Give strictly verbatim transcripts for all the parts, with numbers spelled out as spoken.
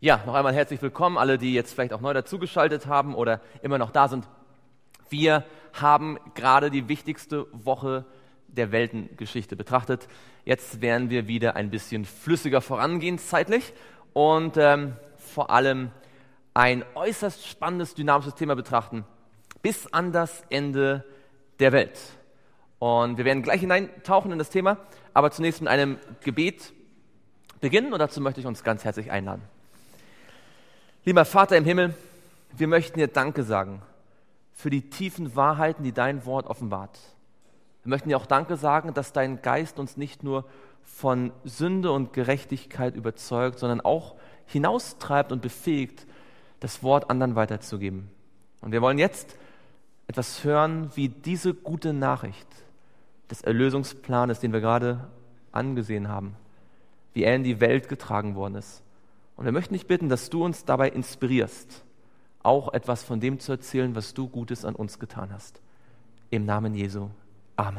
Ja, noch einmal herzlich willkommen, alle, die jetzt vielleicht auch neu dazugeschaltet haben oder immer noch da sind. Wir haben gerade die wichtigste Woche der Weltengeschichte betrachtet. Jetzt werden wir wieder ein bisschen flüssiger vorangehen zeitlich und ähm, vor allem ein äußerst spannendes, dynamisches Thema betrachten, bis an das Ende der Welt. Und wir werden gleich hineintauchen in das Thema, aber zunächst mit einem Gebet beginnen und dazu möchte ich uns ganz herzlich einladen. Lieber Vater im Himmel, wir möchten dir Danke sagen für die tiefen Wahrheiten, die dein Wort offenbart. Wir möchten dir auch Danke sagen, dass dein Geist uns nicht nur von Sünde und Gerechtigkeit überzeugt, sondern auch hinaustreibt und befähigt, das Wort anderen weiterzugeben. Und wir wollen jetzt etwas hören, wie diese gute Nachricht des Erlösungsplanes, den wir gerade angesehen haben, wie er in die Welt getragen worden ist. Und wir möchten dich bitten, dass du uns dabei inspirierst, auch etwas von dem zu erzählen, was du Gutes an uns getan hast. Im Namen Jesu. Amen.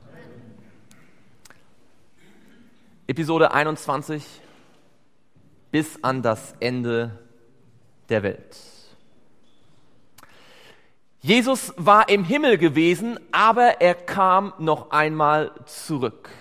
Episode einundzwanzig, bis an das Ende der Welt. Jesus war im Himmel gewesen, aber er kam noch einmal zurück.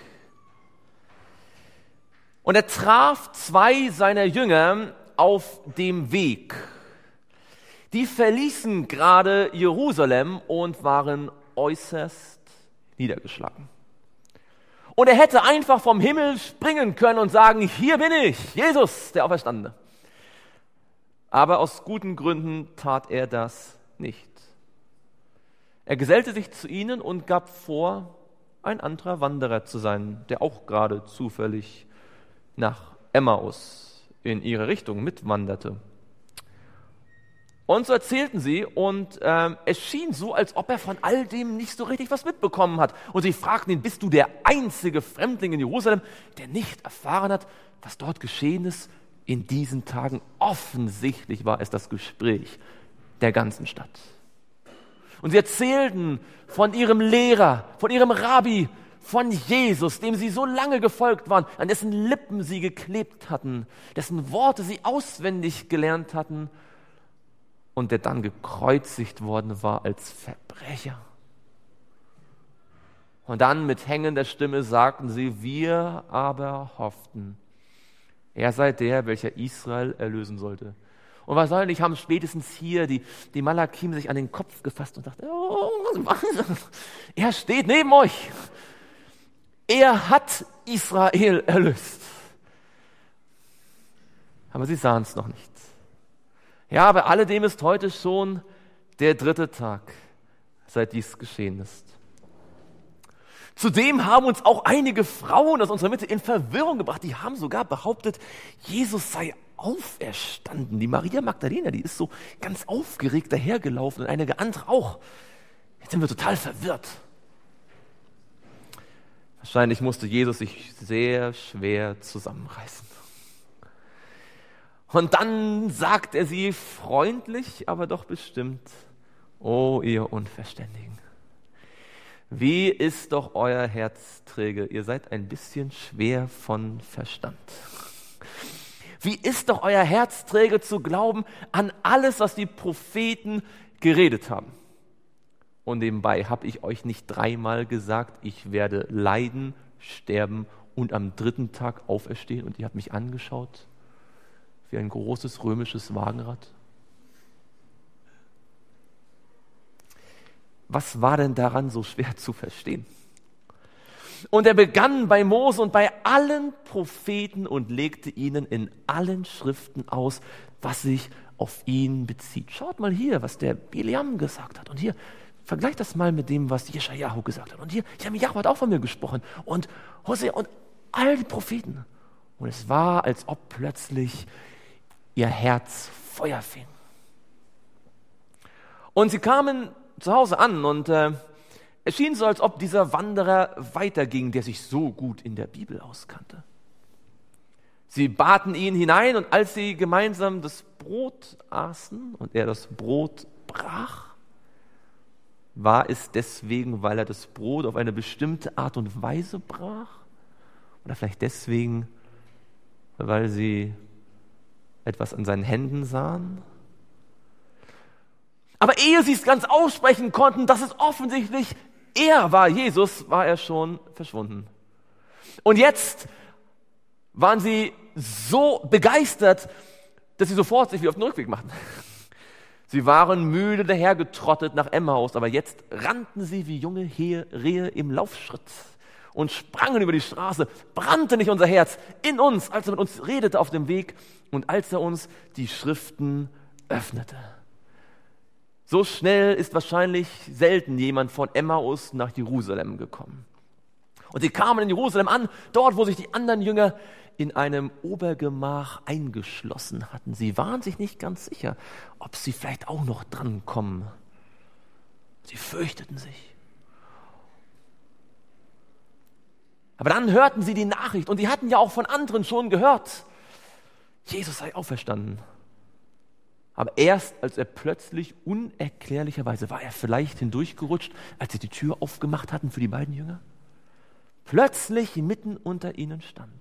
Und er traf zwei seiner Jünger auf dem Weg. Die verließen gerade Jerusalem und waren äußerst niedergeschlagen. Und er hätte einfach vom Himmel springen können und sagen, hier bin ich, Jesus, der Auferstandene. Aber aus guten Gründen tat er das nicht. Er gesellte sich zu ihnen und gab vor, ein anderer Wanderer zu sein, der auch gerade zufällig nach Emmaus in ihre Richtung mitwanderte. Und so erzählten sie und ähm, es schien so, als ob er von all dem nicht so richtig was mitbekommen hat. Und sie fragten ihn, bist du der einzige Fremdling in Jerusalem, der nicht erfahren hat, was dort geschehen ist? In diesen Tagen offensichtlich war es das Gespräch der ganzen Stadt. Und sie erzählten von ihrem Lehrer, von ihrem Rabbi, von Jesus, dem sie so lange gefolgt waren, an dessen Lippen sie geklebt hatten, dessen Worte sie auswendig gelernt hatten und der dann gekreuzigt worden war als Verbrecher. Und dann mit hängender Stimme sagten sie, wir aber hofften, er sei der, welcher Israel erlösen sollte. Und wahrscheinlich haben spätestens hier die, die Malakim sich an den Kopf gefasst und dachten, oh, er steht neben euch. Er hat Israel erlöst. Aber sie sahen es noch nicht. Ja, bei alledem ist heute schon der dritte Tag, seit dies geschehen ist. Zudem haben uns auch einige Frauen aus unserer Mitte in Verwirrung gebracht. Die haben sogar behauptet, Jesus sei auferstanden. Die Maria Magdalena, die ist so ganz aufgeregt dahergelaufen und einige andere auch. Jetzt sind wir total verwirrt. Wahrscheinlich musste Jesus sich sehr schwer zusammenreißen. Und dann sagt er sie freundlich, aber doch bestimmt, oh ihr Unverständigen, wie ist doch euer Herz träge, ihr seid ein bisschen schwer von Verstand. Wie ist doch euer Herz träge zu glauben an alles, was die Propheten geredet haben. Und nebenbei habe ich euch nicht dreimal gesagt, ich werde leiden, sterben und am dritten Tag auferstehen. Und ihr habt mich angeschaut wie ein großes römisches Wagenrad. Was war denn daran so schwer zu verstehen? Und er begann bei Mose und bei allen Propheten und legte ihnen in allen Schriften aus, was sich auf ihn bezieht. Schaut mal hier, was der Bileam gesagt hat. Und hier, vergleicht das mal mit dem, was Jeschajahu gesagt hat. Und hier, Jeremiah hat auch von mir gesprochen. Und Hosea und all die Propheten. Und es war, als ob plötzlich ihr Herz Feuer fing. Und sie kamen zu Hause an und äh, es schien so, als ob dieser Wanderer weiterging, der sich so gut in der Bibel auskannte. Sie baten ihn hinein und als sie gemeinsam das Brot aßen und er das Brot brach, war es deswegen, weil er das Brot auf eine bestimmte Art und Weise brach? Oder vielleicht deswegen, weil sie etwas an seinen Händen sahen. Aber ehe sie es ganz aussprechen konnten, dass es offensichtlich er war, Jesus, war er schon verschwunden. Und jetzt waren sie so begeistert, dass sie sofort sich wieder auf den Rückweg machten. Sie waren müde dahergetrottet nach Emmaus, aber jetzt rannten sie wie junge Rehe im Laufschritt und sprangen über die Straße. Brannte nicht unser Herz in uns, als er mit uns redete auf dem Weg und als er uns die Schriften öffnete. So schnell ist wahrscheinlich selten jemand von Emmaus nach Jerusalem gekommen. Und sie kamen in Jerusalem an, dort, wo sich die anderen Jünger in einem Obergemach eingeschlossen hatten. Sie waren sich nicht ganz sicher, ob sie vielleicht auch noch drankommen. Sie fürchteten sich. Aber dann hörten sie die Nachricht und sie hatten ja auch von anderen schon gehört, Jesus sei auferstanden. Aber erst als er plötzlich unerklärlicherweise, war er vielleicht hindurchgerutscht, als sie die Tür aufgemacht hatten für die beiden Jünger, plötzlich mitten unter ihnen stand.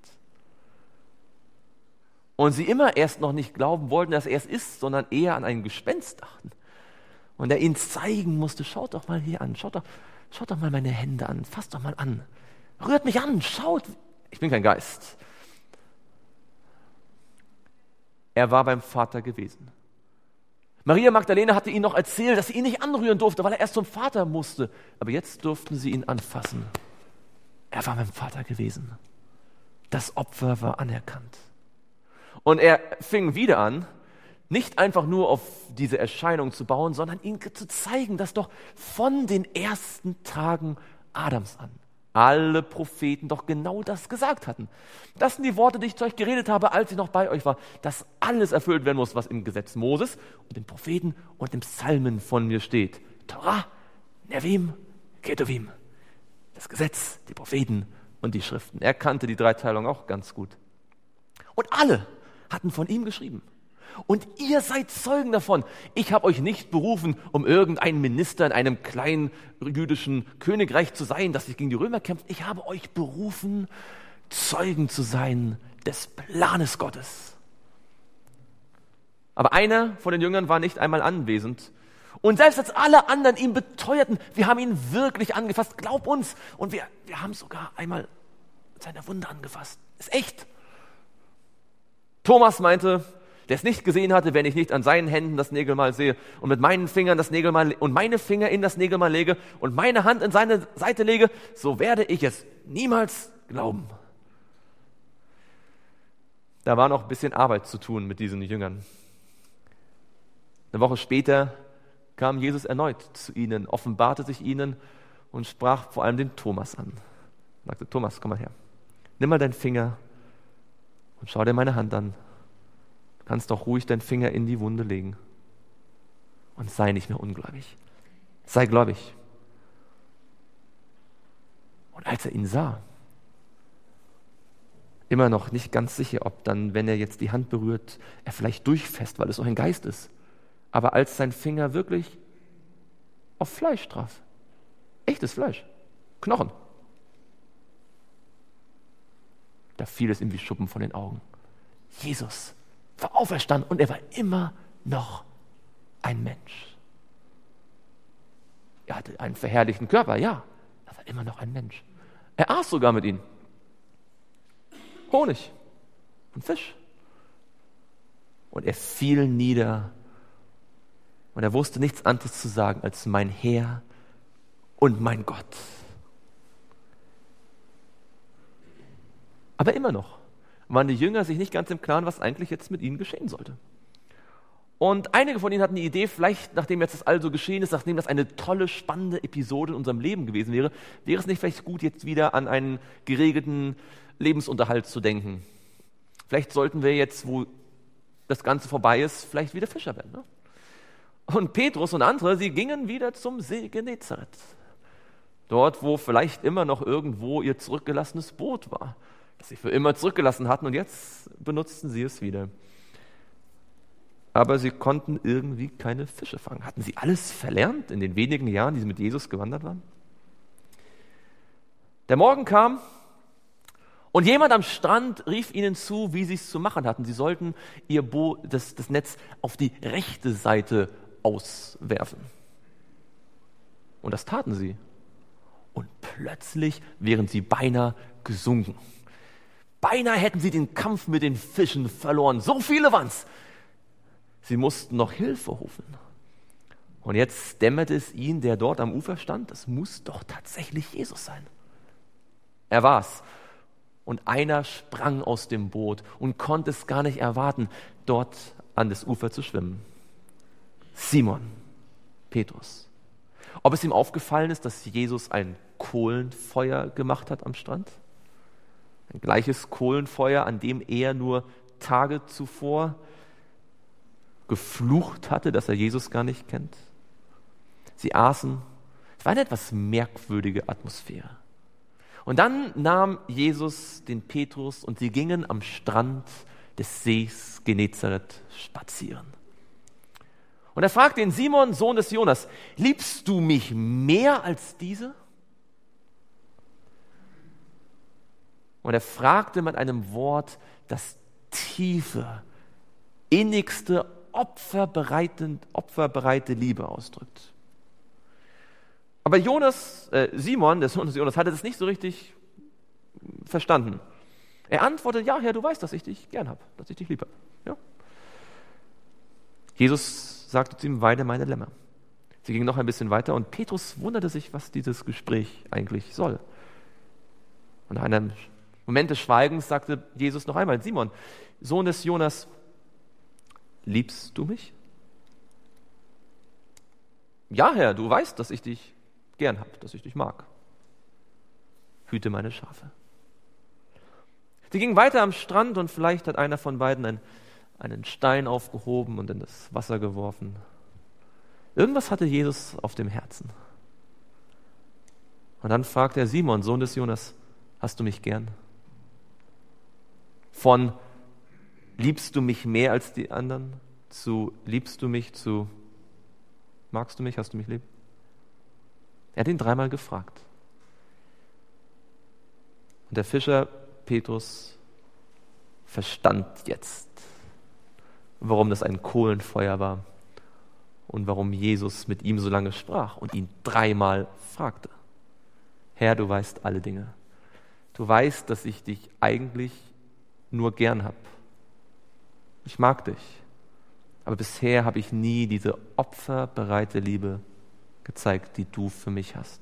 Und sie immer erst noch nicht glauben wollten, dass er es ist, sondern eher an ein Gespenst dachten. Und er ihnen zeigen musste, schaut doch mal hier an, schaut doch, schaut doch mal meine Hände an, fasst doch mal an, rührt mich an, schaut, ich bin kein Geist. Er war beim Vater gewesen. Maria Magdalena hatte ihnen noch erzählt, dass sie ihn nicht anrühren durfte, weil er erst zum Vater musste. Aber jetzt durften sie ihn anfassen. Er war beim Vater gewesen. Das Opfer war anerkannt. Und er fing wieder an, nicht einfach nur auf diese Erscheinung zu bauen, sondern ihnen zu zeigen, dass doch von den ersten Tagen Adams an alle Propheten doch genau das gesagt hatten. Das sind die Worte, die ich zu euch geredet habe, als ich noch bei euch war, dass alles erfüllt werden muss, was im Gesetz Moses und den Propheten und im Psalmen von mir steht. Torah, Nevim, Ketuvim. Das Gesetz, die Propheten und die Schriften. Er kannte die Dreiteilung auch ganz gut. Und alle hatten von ihm geschrieben. Und ihr seid Zeugen davon. Ich habe euch nicht berufen, um irgendein Minister in einem kleinen jüdischen Königreich zu sein, das sich gegen die Römer kämpft. Ich habe euch berufen, Zeugen zu sein des Planes Gottes. Aber einer von den Jüngern war nicht einmal anwesend. Und selbst als alle anderen ihm beteuerten, wir haben ihn wirklich angefasst, glaub uns. Und wir, wir haben sogar einmal seine Wunde angefasst. Ist echt. Thomas meinte, der es nicht gesehen hatte, wenn ich nicht an seinen Händen das Nägelmal sehe und mit meinen Fingern das Nägelmal und meine Finger in das Nägelmal lege und meine Hand in seine Seite lege, so werde ich es niemals glauben. Da war noch ein bisschen Arbeit zu tun mit diesen Jüngern. Eine Woche später kam Jesus erneut zu ihnen, offenbarte sich ihnen und sprach vor allem den Thomas an. Er sagte, Thomas, komm mal her. Nimm mal deinen Finger und schau dir meine Hand an. Du kannst doch ruhig deinen Finger in die Wunde legen. Und sei nicht mehr ungläubig. Sei gläubig. Und als er ihn sah, immer noch nicht ganz sicher, ob dann, wenn er jetzt die Hand berührt, er vielleicht durchfasst, weil es auch ein Geist ist. Aber als sein Finger wirklich auf Fleisch traf, echtes Fleisch, Knochen, da fiel es ihm wie Schuppen von den Augen. Jesus war auferstanden und er war immer noch ein Mensch. Er hatte einen verherrlichten Körper, ja, er war immer noch ein Mensch. Er aß sogar mit ihnen Honig und Fisch. Und er fiel nieder und er wusste nichts anderes zu sagen als mein Herr und mein Gott. Aber immer noch waren die Jünger sich nicht ganz im Klaren, was eigentlich jetzt mit ihnen geschehen sollte. Und einige von ihnen hatten die Idee, vielleicht, nachdem jetzt das also geschehen ist, nachdem das eine tolle, spannende Episode in unserem Leben gewesen wäre, wäre es nicht vielleicht gut, jetzt wieder an einen geregelten Lebensunterhalt zu denken. Vielleicht sollten wir jetzt, wo das Ganze vorbei ist, vielleicht wieder Fischer werden. Ne? Und Petrus und andere, sie gingen wieder zum See Genezareth. Dort, wo vielleicht immer noch irgendwo ihr zurückgelassenes Boot war, das sie für immer zurückgelassen hatten und jetzt benutzten sie es wieder. Aber sie konnten irgendwie keine Fische fangen. Hatten sie alles verlernt in den wenigen Jahren, die sie mit Jesus gewandert waren? Der Morgen kam Und jemand am Strand rief ihnen zu, wie sie es zu machen hatten. Sie sollten ihr Bo- das, das Netz auf die rechte Seite auswerfen. Und das taten sie. Und plötzlich wären sie beinahe gesunken. Beinahe hätten sie den Kampf mit den Fischen verloren. So viele waren's. Sie mussten noch Hilfe rufen. Und jetzt dämmerte es ihnen, der dort am Ufer stand, das muss doch tatsächlich Jesus sein. Er war's. Und einer sprang aus dem Boot und konnte es gar nicht erwarten, dort an das Ufer zu schwimmen. Simon, Petrus. Ob es ihm aufgefallen ist, dass Jesus ein Kohlenfeuer gemacht hat am Strand? Ein gleiches Kohlenfeuer, an dem er nur Tage zuvor geflucht hatte, dass er Jesus gar nicht kennt. Sie aßen. Es war eine etwas merkwürdige Atmosphäre. Und dann nahm Jesus den Petrus und sie gingen am Strand des Sees Genezareth spazieren. Und er fragte ihn, Simon, Sohn des Jonas, liebst du mich mehr als diese? Und er fragte mit einem Wort, das tiefe, innigste, opferbereitend, opferbereite Liebe ausdrückt. Aber Jonas, äh, Simon, der Sohn des Jonas, hatte das nicht so richtig verstanden. Er antwortete, ja, Herr, du weißt, dass ich dich gern habe, dass ich dich liebe. Ja. Jesus sagte zu ihm, weide meine Lämmer. Sie gingen noch ein bisschen weiter und Petrus wunderte sich, was dieses Gespräch eigentlich soll. Und nach einem Moment des Schweigens sagte Jesus noch einmal, Simon, Sohn des Jonas, liebst du mich? Ja, Herr, du weißt, dass ich dich gern habe, dass ich dich mag. Hüte meine Schafe. Sie gingen weiter am Strand und vielleicht hat einer von beiden einen, einen Stein aufgehoben und in das Wasser geworfen. Irgendwas hatte Jesus auf dem Herzen. Und dann fragte er Simon, Sohn des Jonas, hast du mich gern? Von liebst du mich mehr als die anderen zu liebst du mich zu magst du mich, hast du mich lieb? Er hat ihn dreimal gefragt. Und der Fischer Petrus verstand jetzt, warum das ein Kohlenfeuer war und warum Jesus mit ihm so lange sprach und ihn dreimal fragte. Herr, du weißt alle Dinge. Du weißt, dass ich dich eigentlich nur gern habe. Ich mag dich. Aber bisher habe ich nie diese opferbereite Liebe gezeigt, die du für mich hast.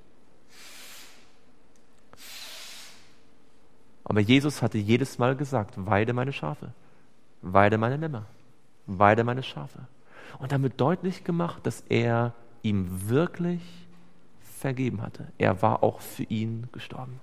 Aber Jesus hatte jedes Mal gesagt, weide meine Schafe, weide meine Lämmer, weide meine Schafe. Und damit deutlich gemacht, dass er ihm wirklich vergeben hatte. Er war auch für ihn gestorben.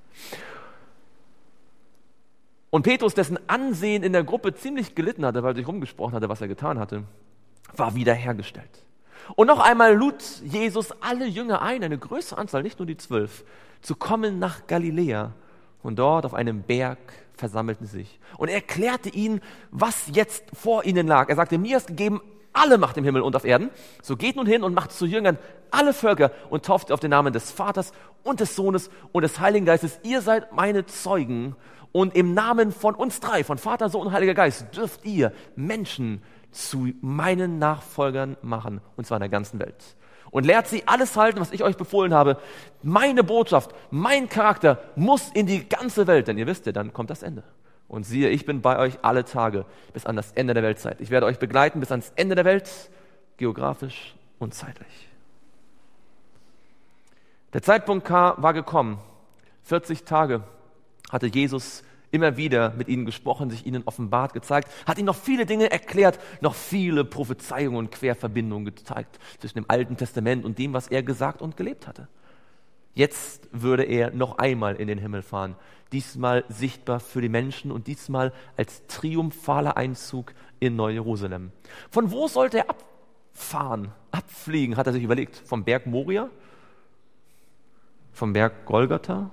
Und Petrus, dessen Ansehen in der Gruppe ziemlich gelitten hatte, weil er sich rumgesprochen hatte, was er getan hatte, war wiederhergestellt. Und noch einmal lud Jesus alle Jünger ein, eine größere Anzahl, nicht nur die zwölf, zu kommen nach Galiläa. Und dort auf einem Berg versammelten sie sich. Und er erklärte ihnen, was jetzt vor ihnen lag. Er sagte, mir ist gegeben alle Macht im Himmel und auf Erden. So geht nun hin und macht zu Jüngern alle Völker und tauft auf den Namen des Vaters und des Sohnes und des Heiligen Geistes. Ihr seid meine Zeugen. Und im Namen von uns drei, von Vater, Sohn und Heiliger Geist, dürft ihr Menschen zu meinen Nachfolgern machen, und zwar in der ganzen Welt. Und lehrt sie alles halten, was ich euch befohlen habe. Meine Botschaft, mein Charakter muss in die ganze Welt, denn ihr wisst ja, dann kommt das Ende. Und siehe, ich bin bei euch alle Tage bis an das Ende der Weltzeit. Ich werde euch begleiten bis ans Ende der Welt, geografisch und zeitlich. Der Zeitpunkt war gekommen. vierzig Tage hatte Jesus immer wieder mit ihnen gesprochen, sich ihnen offenbart, gezeigt, hat ihnen noch viele Dinge erklärt, noch viele Prophezeiungen und Querverbindungen gezeigt zwischen dem Alten Testament und dem, was er gesagt und gelebt hatte. Jetzt würde er noch einmal in den Himmel fahren, diesmal sichtbar für die Menschen und diesmal als triumphaler Einzug in Neu-Jerusalem. Von wo sollte er abfahren, abfliegen, hat er sich überlegt. Vom Berg Moria? Vom Berg Golgatha?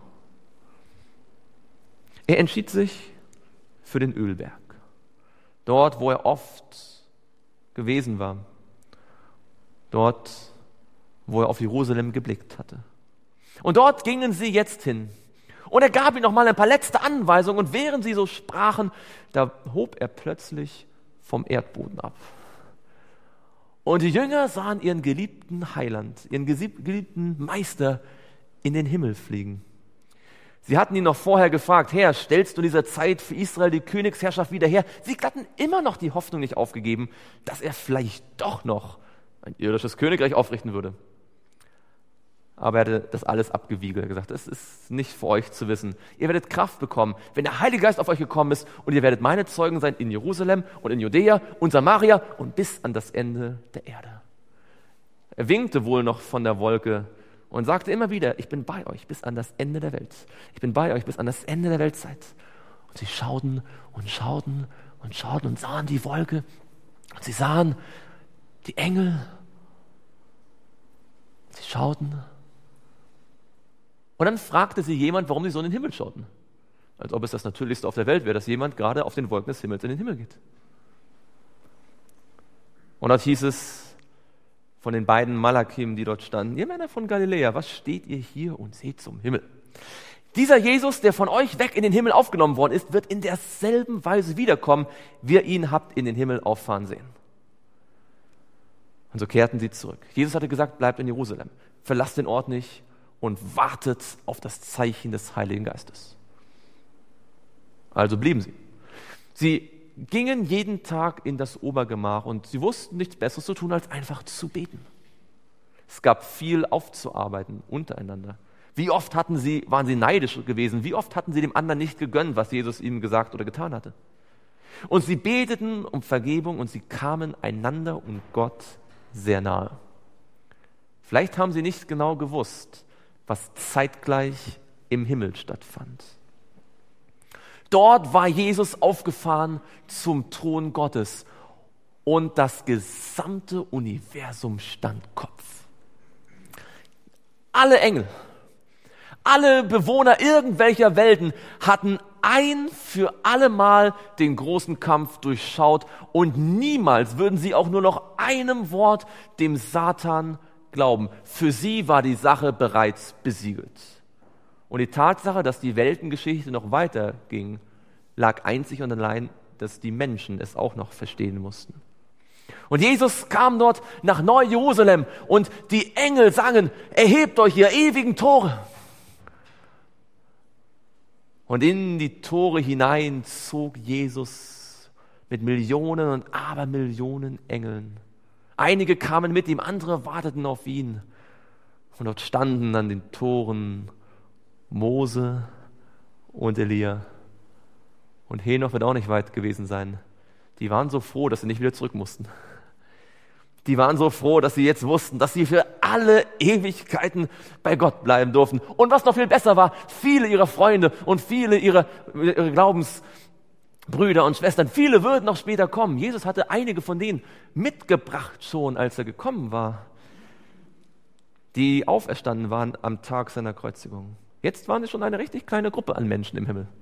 Er entschied sich für den Ölberg, dort, wo er oft gewesen war, dort, wo er auf Jerusalem geblickt hatte. Und dort gingen sie jetzt hin. Und er gab ihnen noch mal ein paar letzte Anweisungen und während sie so sprachen, da hob er plötzlich vom Erdboden ab. Und die Jünger sahen ihren geliebten Heiland, ihren geliebten Meister in den Himmel fliegen. Sie hatten ihn noch vorher gefragt, Herr, stellst du in dieser Zeit für Israel die Königsherrschaft wieder her? Sie hatten immer noch die Hoffnung nicht aufgegeben, dass er vielleicht doch noch ein irdisches Königreich aufrichten würde. Aber er hatte das alles abgewiegelt. Er hat gesagt, es ist nicht für euch zu wissen. Ihr werdet Kraft bekommen, wenn der Heilige Geist auf euch gekommen ist und ihr werdet meine Zeugen sein in Jerusalem und in Judäa und Samaria und bis an das Ende der Erde. Er winkte wohl noch von der Wolke und sagte immer wieder, ich bin bei euch bis an das Ende der Welt. Ich bin bei euch bis an das Ende der Weltzeit. Und sie schauten und schauten und schauten und sahen die Wolke und sie sahen die Engel. Sie schauten. Und dann fragte sie jemand, warum sie so in den Himmel schauten. Als ob es das Natürlichste auf der Welt wäre, dass jemand gerade auf den Wolken des Himmels in den Himmel geht. Und dort hieß es von den beiden Malakim, die dort standen, ihr Männer von Galiläa, was steht ihr hier und seht zum Himmel? Dieser Jesus, der von euch weg in den Himmel aufgenommen worden ist, wird in derselben Weise wiederkommen, wie ihr ihn habt in den Himmel auffahren sehen. Und so kehrten sie zurück. Jesus hatte gesagt, bleibt in Jerusalem, verlasst den Ort nicht und wartet auf das Zeichen des Heiligen Geistes. Also blieben sie. Sie gingen jeden Tag in das Obergemach und sie wussten nichts Besseres zu tun, als einfach zu beten. Es gab viel aufzuarbeiten untereinander. Wie oft hatten sie, waren sie neidisch gewesen? Wie oft hatten sie dem anderen nicht gegönnt, was Jesus ihnen gesagt oder getan hatte? Und sie beteten um Vergebung und sie kamen einander und Gott sehr nahe. Vielleicht haben sie nicht genau gewusst, was zeitgleich im Himmel stattfand. Dort war Jesus aufgefahren zum Thron Gottes und das gesamte Universum stand Kopf. Alle Engel, alle Bewohner irgendwelcher Welten hatten ein für allemal den großen Kampf durchschaut und niemals würden sie auch nur noch einem Wort dem Satan glauben. Für sie war die Sache bereits besiegelt. Und die Tatsache, dass die Weltengeschichte noch weiterging, lag einzig und allein, dass die Menschen es auch noch verstehen mussten. Und Jesus kam dort nach Neu-Jerusalem und die Engel sangen, erhebt euch, ihr ewigen Tore. Und in die Tore hinein zog Jesus mit Millionen und Abermillionen Engeln. Einige kamen mit ihm, andere warteten auf ihn. Und dort standen an den Toren Mose und Elia. Und Henoch wird auch nicht weit gewesen sein. Die waren so froh, dass sie nicht wieder zurück mussten. Die waren so froh, dass sie jetzt wussten, dass sie für alle Ewigkeiten bei Gott bleiben durften. Und was noch viel besser war, viele ihrer Freunde und viele ihrer, ihrer Glaubensbrüder und Schwestern, viele würden noch später kommen. Jesus hatte einige von denen mitgebracht schon, als er gekommen war, die auferstanden waren am Tag seiner Kreuzigung. Jetzt waren es schon eine richtig kleine Gruppe an Menschen im Himmel.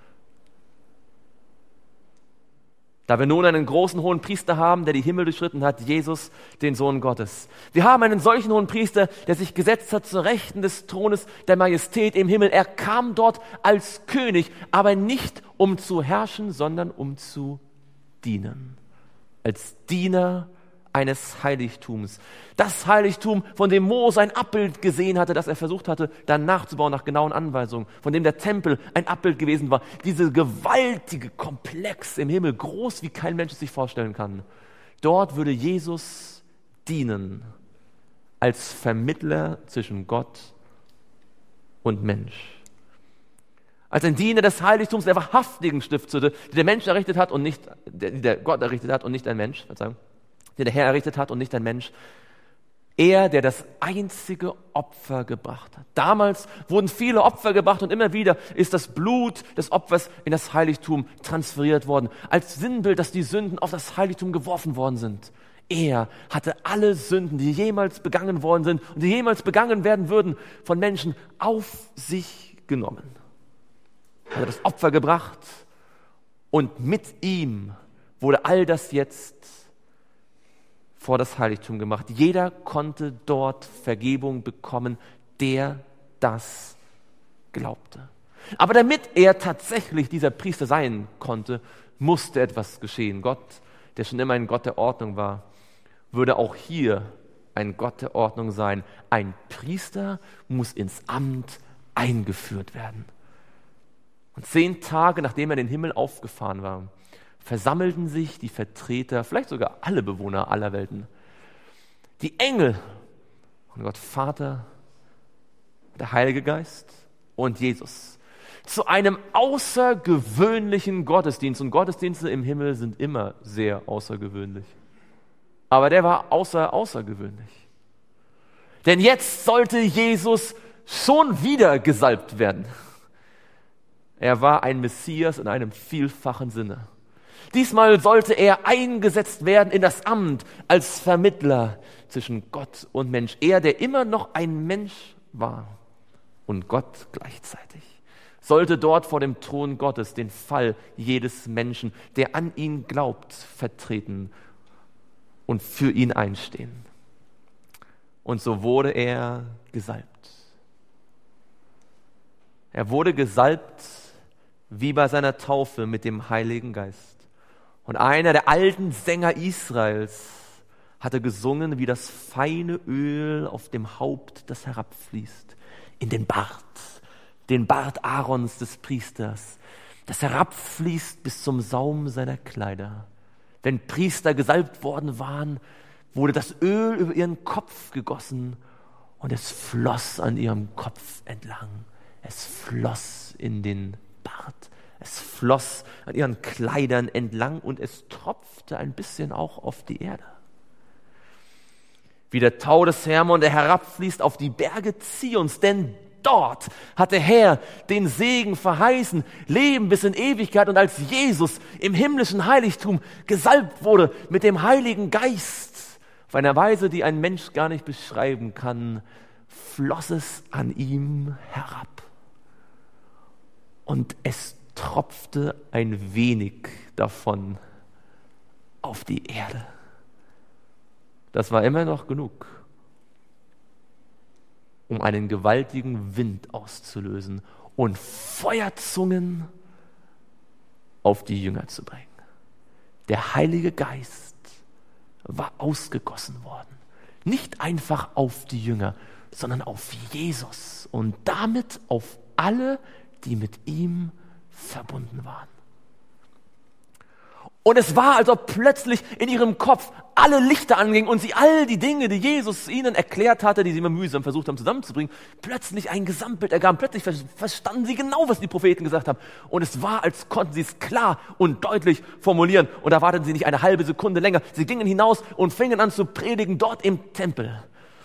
Da wir nun einen großen hohen Priester haben, der die Himmel durchschritten hat, Jesus, den Sohn Gottes. Wir haben einen solchen hohen Priester, der sich gesetzt hat zur Rechten des Thrones der Majestät im Himmel. Er kam dort als König, aber nicht um zu herrschen, sondern um zu dienen. Als Diener eines Heiligtums. Das Heiligtum, von dem Mose ein Abbild gesehen hatte, das er versucht hatte, dann nachzubauen nach genauen Anweisungen, von dem der Tempel ein Abbild gewesen war. Diese gewaltige Komplex im Himmel, groß wie kein Mensch es sich vorstellen kann. Dort würde Jesus dienen als Vermittler zwischen Gott und Mensch. Als ein Diener des Heiligtums der wahrhaftigen Stiftshütte, die der Mensch errichtet hat und nicht, die der Gott errichtet hat und nicht ein Mensch, Verzeihung. den der Herr errichtet hat und nicht ein Mensch. Er, der das einzige Opfer gebracht hat. Damals wurden viele Opfer gebracht und immer wieder ist das Blut des Opfers in das Heiligtum transferiert worden. Als Sinnbild, dass die Sünden auf das Heiligtum geworfen worden sind. Er hatte alle Sünden, die jemals begangen worden sind und die jemals begangen werden würden, von Menschen auf sich genommen. Er hat das Opfer gebracht und mit ihm wurde all das jetzt vor das Heiligtum gemacht. Jeder konnte dort Vergebung bekommen, der das glaubte. Aber damit er tatsächlich dieser Priester sein konnte, musste etwas geschehen. Gott, der schon immer ein Gott der Ordnung war, würde auch hier ein Gott der Ordnung sein. Ein Priester muss ins Amt eingeführt werden. Und zehn Tage, nachdem er in den Himmel aufgefahren war, versammelten sich die Vertreter, vielleicht sogar alle Bewohner aller Welten, die Engel und Gott Vater, der Heilige Geist und Jesus, zu einem außergewöhnlichen Gottesdienst. Und Gottesdienste im Himmel sind immer sehr außergewöhnlich. Aber der war außer außergewöhnlich. Denn jetzt sollte Jesus schon wieder gesalbt werden. Er war ein Messias in einem vielfachen Sinne. Diesmal sollte er eingesetzt werden in das Amt als Vermittler zwischen Gott und Mensch. Er, der immer noch ein Mensch war und Gott gleichzeitig, sollte dort vor dem Thron Gottes den Fall jedes Menschen, der an ihn glaubt, vertreten und für ihn einstehen. Und so wurde er gesalbt. Er wurde gesalbt wie bei seiner Taufe mit dem Heiligen Geist. Und einer der alten Sänger Israels hatte gesungen, wie das feine Öl auf dem Haupt, das herabfließt, in den Bart, den Bart Aarons des Priesters, das herabfließt bis zum Saum seiner Kleider. Wenn Priester gesalbt worden waren, wurde das Öl über ihren Kopf gegossen und es floss an ihrem Kopf entlang. Es floss in den Bart. Es floss an ihren Kleidern entlang und es tropfte ein bisschen auch auf die Erde. Wie der Tau des Hermon, der herabfließt auf die Berge Zions, denn dort hat der Herr den Segen verheißen, Leben bis in Ewigkeit. Und als Jesus im himmlischen Heiligtum gesalbt wurde mit dem Heiligen Geist, auf eine Weise, die ein Mensch gar nicht beschreiben kann, floss es an ihm herab. Und es tropfte ein wenig davon auf die Erde. Das war immer noch genug, um einen gewaltigen Wind auszulösen und Feuerzungen auf die Jünger zu bringen. Der Heilige Geist war ausgegossen worden. Nicht einfach auf die Jünger, sondern auf Jesus und damit auf alle, die mit ihm verbunden waren. Und es war, als ob plötzlich in ihrem Kopf alle Lichter angingen und sie all die Dinge, die Jesus ihnen erklärt hatte, die sie immer mühsam versucht haben zusammenzubringen, plötzlich ein Gesamtbild ergaben. Plötzlich verstanden sie genau, was die Propheten gesagt haben. Und es war, als konnten sie es klar und deutlich formulieren. Und da warteten sie nicht eine halbe Sekunde länger. Sie gingen hinaus und fingen an zu predigen dort im Tempel.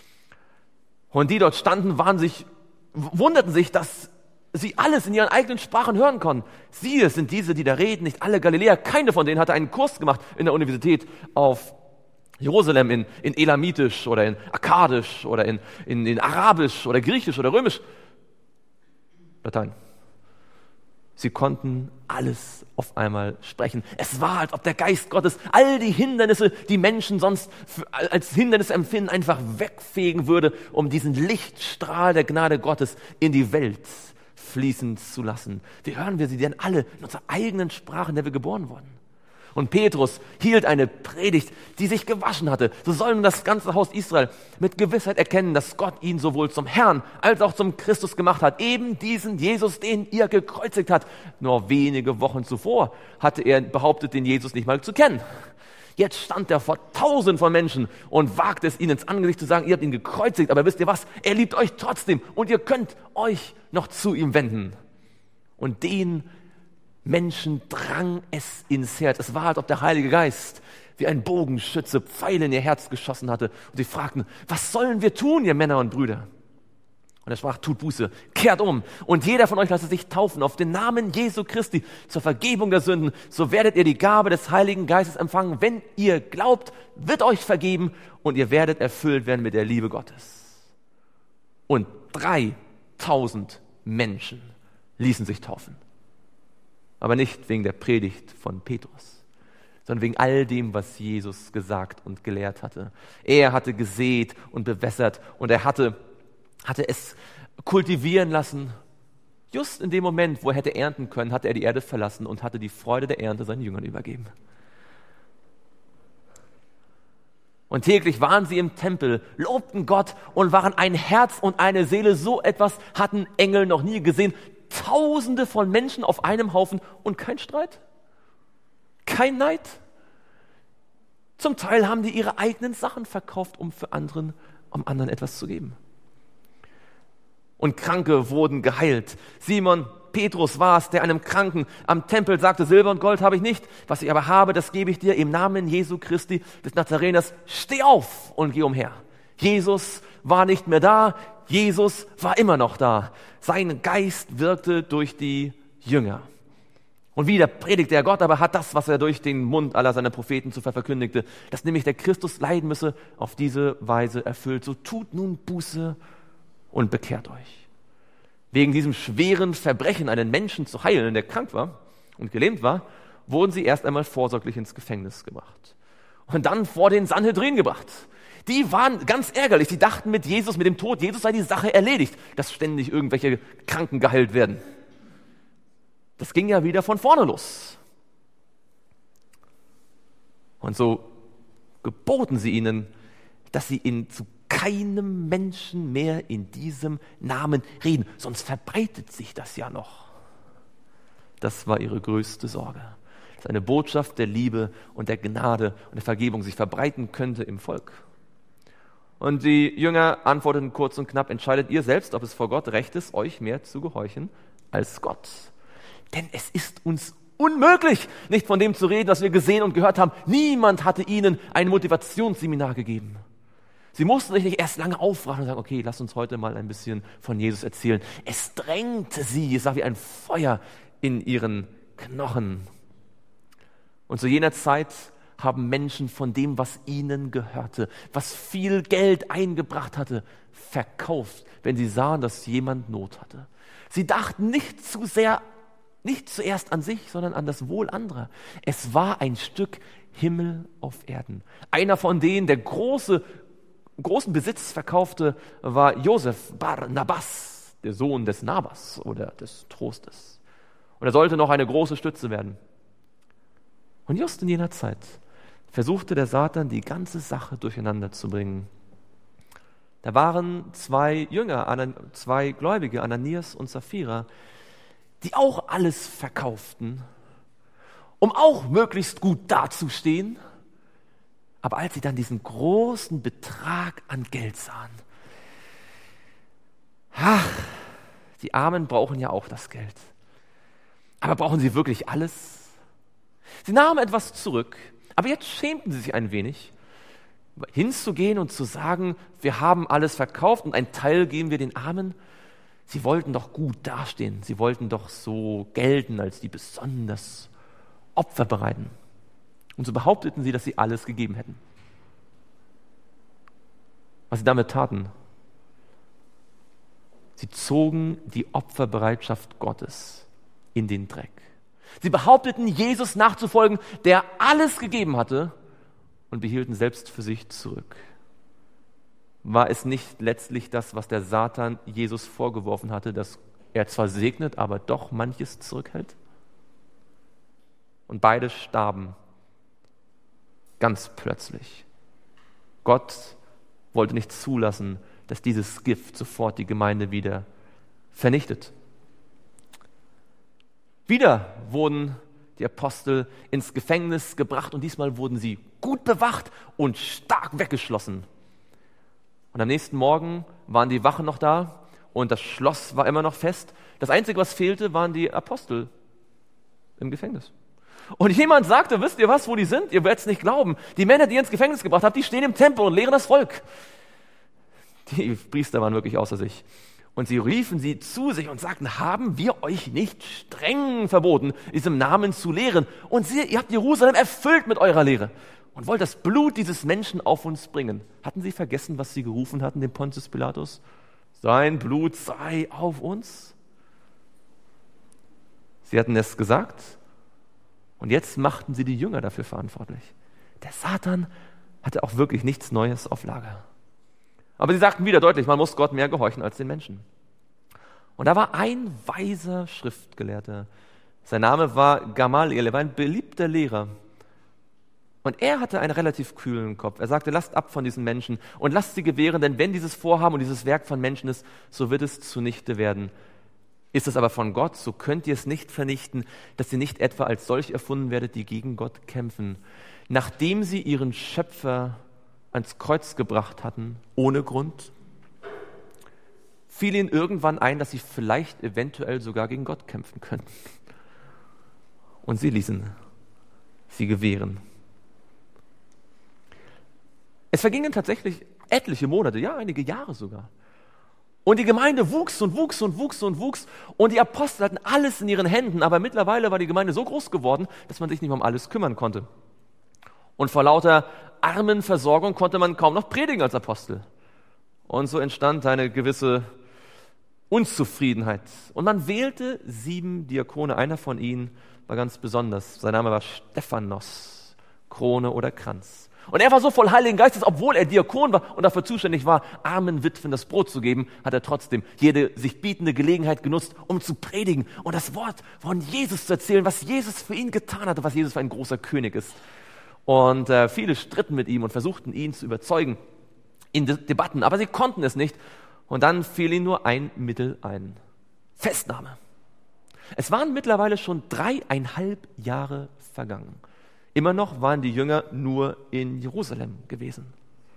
Und die dort standen, waren sich, wunderten sich, dass sie alles in ihren eigenen Sprachen hören konnten. Siehe, es sind diese, die da reden, nicht alle Galiläer. Keine von denen hatte einen Kurs gemacht in der Universität auf Jerusalem in, in Elamitisch oder in Akkadisch oder in, in, in Arabisch oder Griechisch oder Römisch. Latein. Sie konnten alles auf einmal sprechen. Es war, als ob der Geist Gottes all die Hindernisse, die Menschen sonst als Hindernis empfinden, einfach wegfegen würde, um diesen Lichtstrahl der Gnade Gottes in die Welt fließen zu lassen. Wie hören wir sie denn alle in unserer eigenen Sprache, in der wir geboren wurden? Und Petrus hielt eine Predigt, die sich gewaschen hatte. So soll nun das ganze Haus Israel mit Gewissheit erkennen, dass Gott ihn sowohl zum Herrn als auch zum Christus gemacht hat. Eben diesen Jesus, den ihr gekreuzigt habt. Nur wenige Wochen zuvor hatte er behauptet, den Jesus nicht mal zu kennen. Jetzt stand er vor Tausenden von Menschen und wagte es ihnen ins Angesicht zu sagen, ihr habt ihn gekreuzigt, aber wisst ihr was? Er liebt euch trotzdem und ihr könnt euch noch zu ihm wenden. Und den Menschen drang es ins Herz. Es war, als ob der Heilige Geist wie ein Bogenschütze Pfeile in ihr Herz geschossen hatte. Und sie fragten, was sollen wir tun, ihr Männer und Brüder? Und er sprach, tut Buße, kehrt um und jeder von euch lasse sich taufen auf den Namen Jesu Christi zur Vergebung der Sünden. So werdet ihr die Gabe des Heiligen Geistes empfangen. Wenn ihr glaubt, wird euch vergeben und ihr werdet erfüllt werden mit der Liebe Gottes. Und dreitausend Menschen ließen sich taufen. Aber nicht wegen der Predigt von Petrus, sondern wegen all dem, was Jesus gesagt und gelehrt hatte. Er hatte gesät und bewässert und er hatte hatte es kultivieren lassen. just in dem Moment, wo er hätte ernten können, hatte er die Erde verlassen und hatte die Freude der Ernte seinen Jüngern übergeben. Und täglich waren sie im Tempel, lobten Gott und waren ein Herz und eine Seele. So etwas hatten Engel noch nie gesehen. Tausende von Menschen auf einem Haufen und kein Streit, kein Neid. Zum Teil haben die ihre eigenen Sachen verkauft, um für anderen, um anderen etwas zu geben. Und Kranke wurden geheilt. Simon Petrus war es, der einem Kranken am Tempel sagte, Silber und Gold habe ich nicht, was ich aber habe, das gebe ich dir im Namen Jesu Christi des Nazareners. Steh auf und geh umher. Jesus war nicht mehr da, Jesus war immer noch da. Sein Geist wirkte durch die Jünger. Und wieder predigte er, Gott aber hat das, was er durch den Mund aller seiner Propheten zuvor verkündigte, dass nämlich der Christus leiden müsse, auf diese Weise erfüllt. So tut nun Buße und bekehrt euch. Wegen diesem schweren Verbrechen, einen Menschen zu heilen, der krank war und gelähmt war, wurden sie erst einmal vorsorglich ins Gefängnis gebracht. Und dann vor den Sanhedrin gebracht. Die waren ganz ärgerlich. Die dachten mit Jesus, mit dem Tod, Jesus sei die Sache erledigt, dass ständig irgendwelche Kranken geheilt werden. Das ging ja wieder von vorne los. Und so geboten sie ihnen, dass sie ihn zu keinem Menschen mehr in diesem Namen reden, sonst verbreitet sich das ja noch. Das war ihre größte Sorge, dass eine Botschaft der Liebe und der Gnade und der Vergebung sich verbreiten könnte im Volk. Und die Jünger antworteten kurz und knapp, entscheidet ihr selbst, ob es vor Gott recht ist, euch mehr zu gehorchen als Gott. Denn es ist uns unmöglich, nicht von dem zu reden, was wir gesehen und gehört haben. Niemand hatte ihnen ein Motivationsseminar gegeben. Sie mussten sich nicht erst lange aufraffen und sagen, okay, lass uns heute mal ein bisschen von Jesus erzählen. Es drängte sie, es war wie ein Feuer in ihren Knochen. Und zu jener Zeit haben Menschen von dem, was ihnen gehörte, was viel Geld eingebracht hatte, verkauft, wenn sie sahen, dass jemand Not hatte. Sie dachten nicht zu sehr, nicht zuerst an sich, sondern an das Wohl anderer. Es war ein Stück Himmel auf Erden. Einer von denen, der große großen Besitz verkaufte, war Josef bar Nabas, der Sohn des Nabas oder des Trostes. Und er sollte noch eine große Stütze werden. Und just in jener Zeit versuchte der Satan, die ganze Sache durcheinander zu bringen. Da waren zwei Jünger, zwei Gläubige, Ananias und Sapphira, die auch alles verkauften, um auch möglichst gut dazustehen. Aber als sie dann diesen großen Betrag an Geld sahen, ach, die Armen brauchen ja auch das Geld. Aber brauchen sie wirklich alles? Sie nahmen etwas zurück, aber jetzt schämten sie sich ein wenig, hinzugehen und zu sagen, wir haben alles verkauft und einen Teil geben wir den Armen. Sie wollten doch gut dastehen, sie wollten doch so gelten, als die besonders Opfer bereiten. Und so behaupteten sie, dass sie alles gegeben hätten. Was sie damit taten, sie zogen die Opferbereitschaft Gottes in den Dreck. Sie behaupteten, Jesus nachzufolgen, der alles gegeben hatte, und behielten selbst für sich zurück. War es nicht letztlich das, was der Satan Jesus vorgeworfen hatte, dass er zwar segnet, aber doch manches zurückhält? Und beide starben ganz plötzlich. Gott wollte nicht zulassen, dass dieses Gift sofort die Gemeinde wieder vernichtet. Wieder wurden die Apostel ins Gefängnis gebracht und diesmal wurden sie gut bewacht und stark weggeschlossen. Und am nächsten Morgen waren die Wachen noch da und das Schloss war immer noch fest. Das Einzige, was fehlte, waren die Apostel im Gefängnis. Und jemand sagte, wisst ihr was, wo die sind? Ihr werdet es nicht glauben. Die Männer, die ihr ins Gefängnis gebracht habt, die stehen im Tempel und lehren das Volk. Die Priester waren wirklich außer sich. Und sie riefen sie zu sich und sagten, haben wir euch nicht streng verboten, diesem Namen zu lehren? Und siehe, ihr habt Jerusalem erfüllt mit eurer Lehre und wollt das Blut dieses Menschen auf uns bringen. Hatten sie vergessen, was sie gerufen hatten, dem Pontius Pilatus? Sein Blut sei auf uns. Sie hatten es gesagt. Und jetzt machten sie die Jünger dafür verantwortlich. Der Satan hatte auch wirklich nichts Neues auf Lager. Aber sie sagten wieder deutlich, man muss Gott mehr gehorchen als den Menschen. Und da war ein weiser Schriftgelehrter. Sein Name war Gamaliel, er war ein beliebter Lehrer. Und er hatte einen relativ kühlen Kopf. Er sagte, lasst ab von diesen Menschen und lasst sie gewähren, denn wenn dieses Vorhaben und dieses Werk von Menschen ist, so wird es zunichte werden. Ist es aber von Gott, so könnt ihr es nicht vernichten, dass ihr nicht etwa als solch erfunden werdet, die gegen Gott kämpfen. Nachdem sie ihren Schöpfer ans Kreuz gebracht hatten, ohne Grund, fiel ihnen irgendwann ein, dass sie vielleicht eventuell sogar gegen Gott kämpfen könnten. Und sie ließen sie gewähren. Es vergingen tatsächlich etliche Monate, ja, einige Jahre sogar. Und die Gemeinde wuchs und wuchs und wuchs und wuchs. Und die Apostel hatten alles in ihren Händen. Aber mittlerweile war die Gemeinde so groß geworden, dass man sich nicht mehr um alles kümmern konnte. Und vor lauter Armenversorgung konnte man kaum noch predigen als Apostel. Und so entstand eine gewisse Unzufriedenheit. Und man wählte sieben Diakone. Einer von ihnen war ganz besonders. Sein Name war Stephanos, Krone oder Kranz. Und er war so voll Heiligen Geistes, obwohl er Diakon war und dafür zuständig war, armen Witwen das Brot zu geben, hat er trotzdem jede sich bietende Gelegenheit genutzt, um zu predigen und das Wort von Jesus zu erzählen, was Jesus für ihn getan hatte, was Jesus für ein großer König ist. Und äh, viele stritten mit ihm und versuchten, ihn zu überzeugen in De- Debatten, aber sie konnten es nicht. Und dann fiel ihnen nur ein Mittel ein: Festnahme. Es waren mittlerweile schon dreieinhalb Jahre vergangen. Immer noch waren die Jünger nur in Jerusalem gewesen.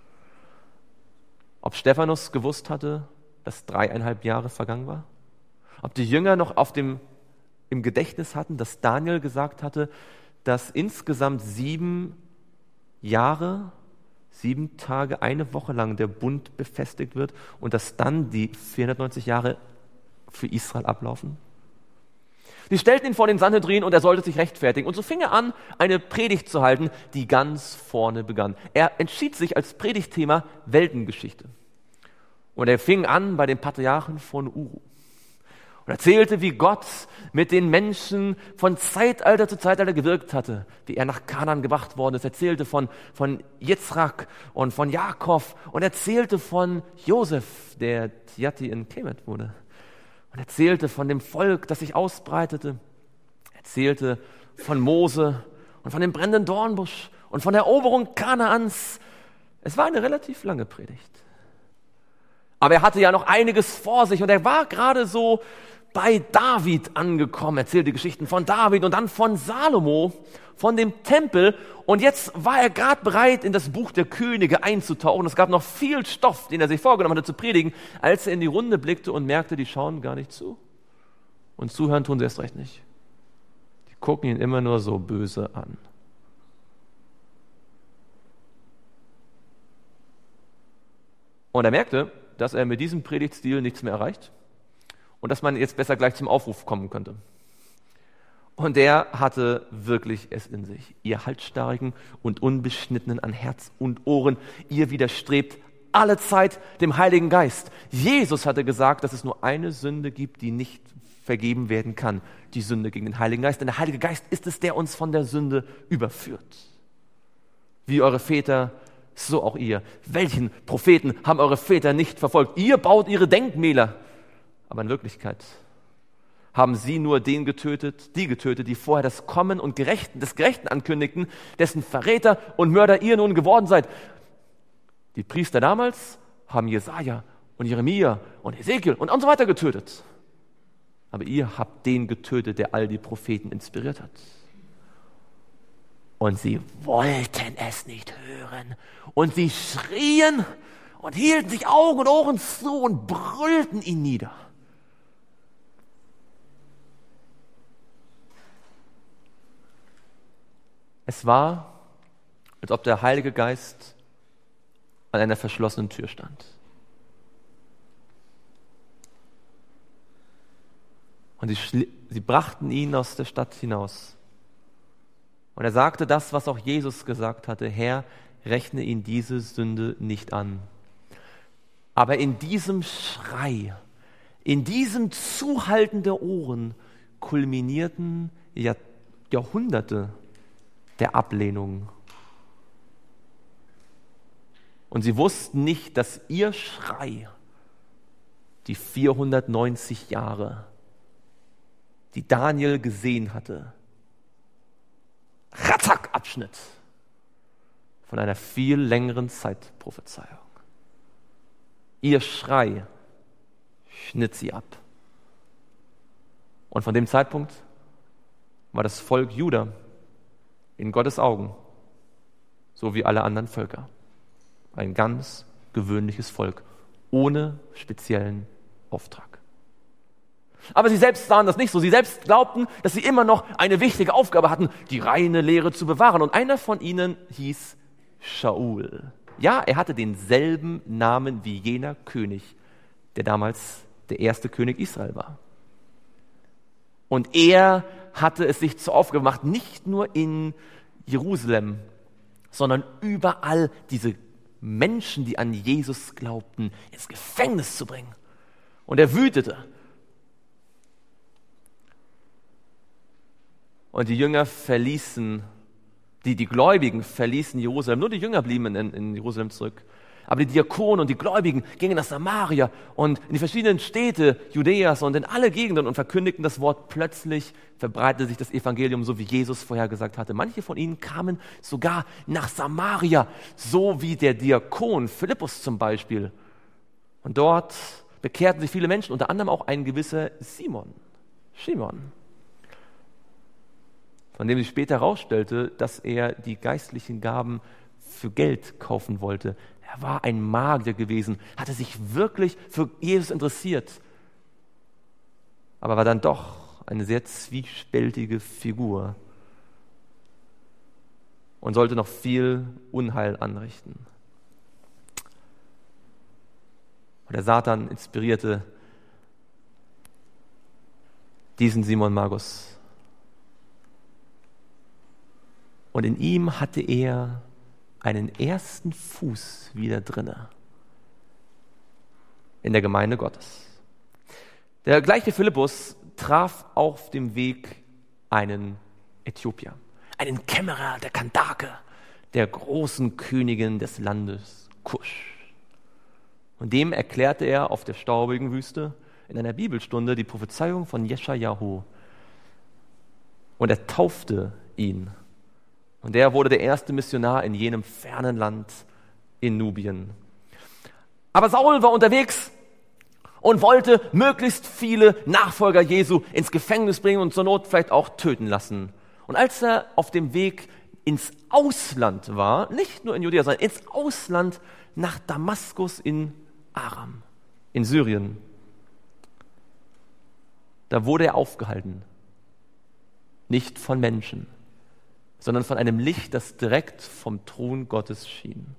Ob Stephanus gewusst hatte, dass dreieinhalb Jahre vergangen war? Ob die Jünger noch auf dem, im Gedächtnis hatten, dass Daniel gesagt hatte, dass insgesamt sieben Jahre, sieben Tage, eine Woche lang der Bund befestigt wird und dass dann die vierhundertneunzig Jahre für Israel ablaufen? Sie stellten ihn vor den Sanhedrin und er sollte sich rechtfertigen. Und so fing er an, eine Predigt zu halten, die ganz vorne begann. Er entschied sich als Predigtthema Weltengeschichte. Und er fing an bei den Patriarchen von Uru und erzählte, wie Gott mit den Menschen von Zeitalter zu Zeitalter gewirkt hatte, wie er nach Kanaan gebracht worden ist. Er erzählte von, von Jitzrak und von Jakob und erzählte von Josef, der Tiati in Kemet wurde. Und erzählte von dem Volk, das sich ausbreitete, erzählte von Mose und von dem brennenden Dornbusch und von der Eroberung Kanaans. Es war eine relativ lange Predigt. Aber er hatte ja noch einiges vor sich und er war gerade so bei David angekommen, erzählte Geschichten von David und dann von Salomo, von dem Tempel. Und jetzt war er gerade bereit, in das Buch der Könige einzutauchen. Es gab noch viel Stoff, den er sich vorgenommen hatte zu predigen, als er in die Runde blickte und merkte, die schauen gar nicht zu. Und zuhören tun sie erst recht nicht. Die gucken ihn immer nur so böse an. Und er merkte, dass er mit diesem Predigtstil nichts mehr erreicht und dass man jetzt besser gleich zum Aufruf kommen könnte. Und er hatte wirklich es in sich. Ihr Halsstarrigen und Unbeschnittenen an Herz und Ohren, ihr widerstrebt alle Zeit dem Heiligen Geist. Jesus hatte gesagt, dass es nur eine Sünde gibt, die nicht vergeben werden kann. Die Sünde gegen den Heiligen Geist. Denn der Heilige Geist ist es, der uns von der Sünde überführt. Wie eure Väter, so auch ihr. Welchen Propheten haben eure Väter nicht verfolgt? Ihr baut ihre Denkmäler. Aber in Wirklichkeit haben sie nur den getötet, die getötet, die vorher das Kommen und Gerechten, des Gerechten ankündigten, dessen Verräter und Mörder ihr nun geworden seid. Die Priester damals haben Jesaja und Jeremia und Ezekiel und, und so weiter getötet. Aber ihr habt den getötet, der all die Propheten inspiriert hat. Und sie wollten es nicht hören. Und sie schrien und hielten sich Augen und Ohren zu und brüllten ihn nieder. Es war, als ob der Heilige Geist an einer verschlossenen Tür stand. Und sie, schli- sie brachten ihn aus der Stadt hinaus. Und er sagte das, was auch Jesus gesagt hatte: Herr, rechne ihn diese Sünde nicht an. Aber in diesem Schrei, in diesem Zuhalten der Ohren kulminierten Jahr- Jahrhunderte der Ablehnung. Und sie wussten nicht, dass ihr Schrei die vierhundertneunzig Jahre, die Daniel gesehen hatte, ratzak Abschnitt von einer viel längeren Zeitprophezeiung. Ihr Schrei schnitt sie ab. Und von dem Zeitpunkt war das Volk Juda in Gottes Augen, so wie alle anderen Völker, ein ganz gewöhnliches Volk, ohne speziellen Auftrag. Aber sie selbst sahen das nicht so. Sie selbst glaubten, dass sie immer noch eine wichtige Aufgabe hatten, die reine Lehre zu bewahren. Und einer von ihnen hieß Shaul. Ja, er hatte denselben Namen wie jener König, der damals der erste König Israel war. Und er hatte es sich zur Aufgabe gemacht, nicht nur in Jerusalem, sondern überall diese Menschen, die an Jesus glaubten, ins Gefängnis zu bringen. Und er wütete. Und die Jünger verließen, die, die Gläubigen verließen Jerusalem. Nur die Jünger blieben in, in Jerusalem zurück. Aber die Diakonen und die Gläubigen gingen nach Samaria und in die verschiedenen Städte Judäas und in alle Gegenden und verkündigten das Wort. Plötzlich verbreitete sich das Evangelium, so wie Jesus vorher gesagt hatte. Manche von ihnen kamen sogar nach Samaria, so wie der Diakon Philippus zum Beispiel. Und dort bekehrten sich viele Menschen, unter anderem auch ein gewisser Simon, Shimon, von dem sich später herausstellte, dass er die geistlichen Gaben für Geld kaufen wollte. Er war ein Magier gewesen, hatte sich wirklich für Jesus interessiert, aber war dann doch eine sehr zwiespältige Figur und sollte noch viel Unheil anrichten. Und der Satan inspirierte diesen Simon Magus. Und in ihm hatte er einen ersten Fuß wieder drinne in der Gemeinde Gottes. Der gleiche Philippus traf auf dem Weg einen Äthiopier, einen Kämmerer der Kandake, der großen Königin des Landes Kusch. Und dem erklärte er auf der staubigen Wüste in einer Bibelstunde die Prophezeiung von Jeschajahu. Und er taufte ihn. Und er wurde der erste Missionar in jenem fernen Land in Nubien. Aber Saul war unterwegs und wollte möglichst viele Nachfolger Jesu ins Gefängnis bringen und zur Not vielleicht auch töten lassen. Und als er auf dem Weg ins Ausland war, nicht nur in Judäa, sondern ins Ausland nach Damaskus in Aram, in Syrien, da wurde er aufgehalten. Nicht von Menschen, sondern von einem Licht, das direkt vom Thron Gottes schien.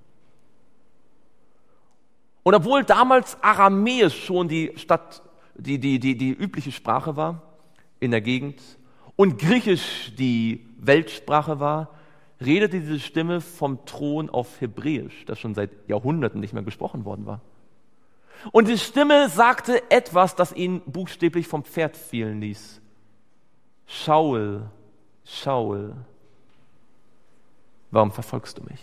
Und obwohl damals Aramäisch schon die Stadt, die, die, die, die übliche Sprache war in der Gegend und Griechisch die Weltsprache war, redete diese Stimme vom Thron auf Hebräisch, das schon seit Jahrhunderten nicht mehr gesprochen worden war. Und die Stimme sagte etwas, das ihn buchstäblich vom Pferd fielen ließ. Schaul, Schaul, warum verfolgst du mich?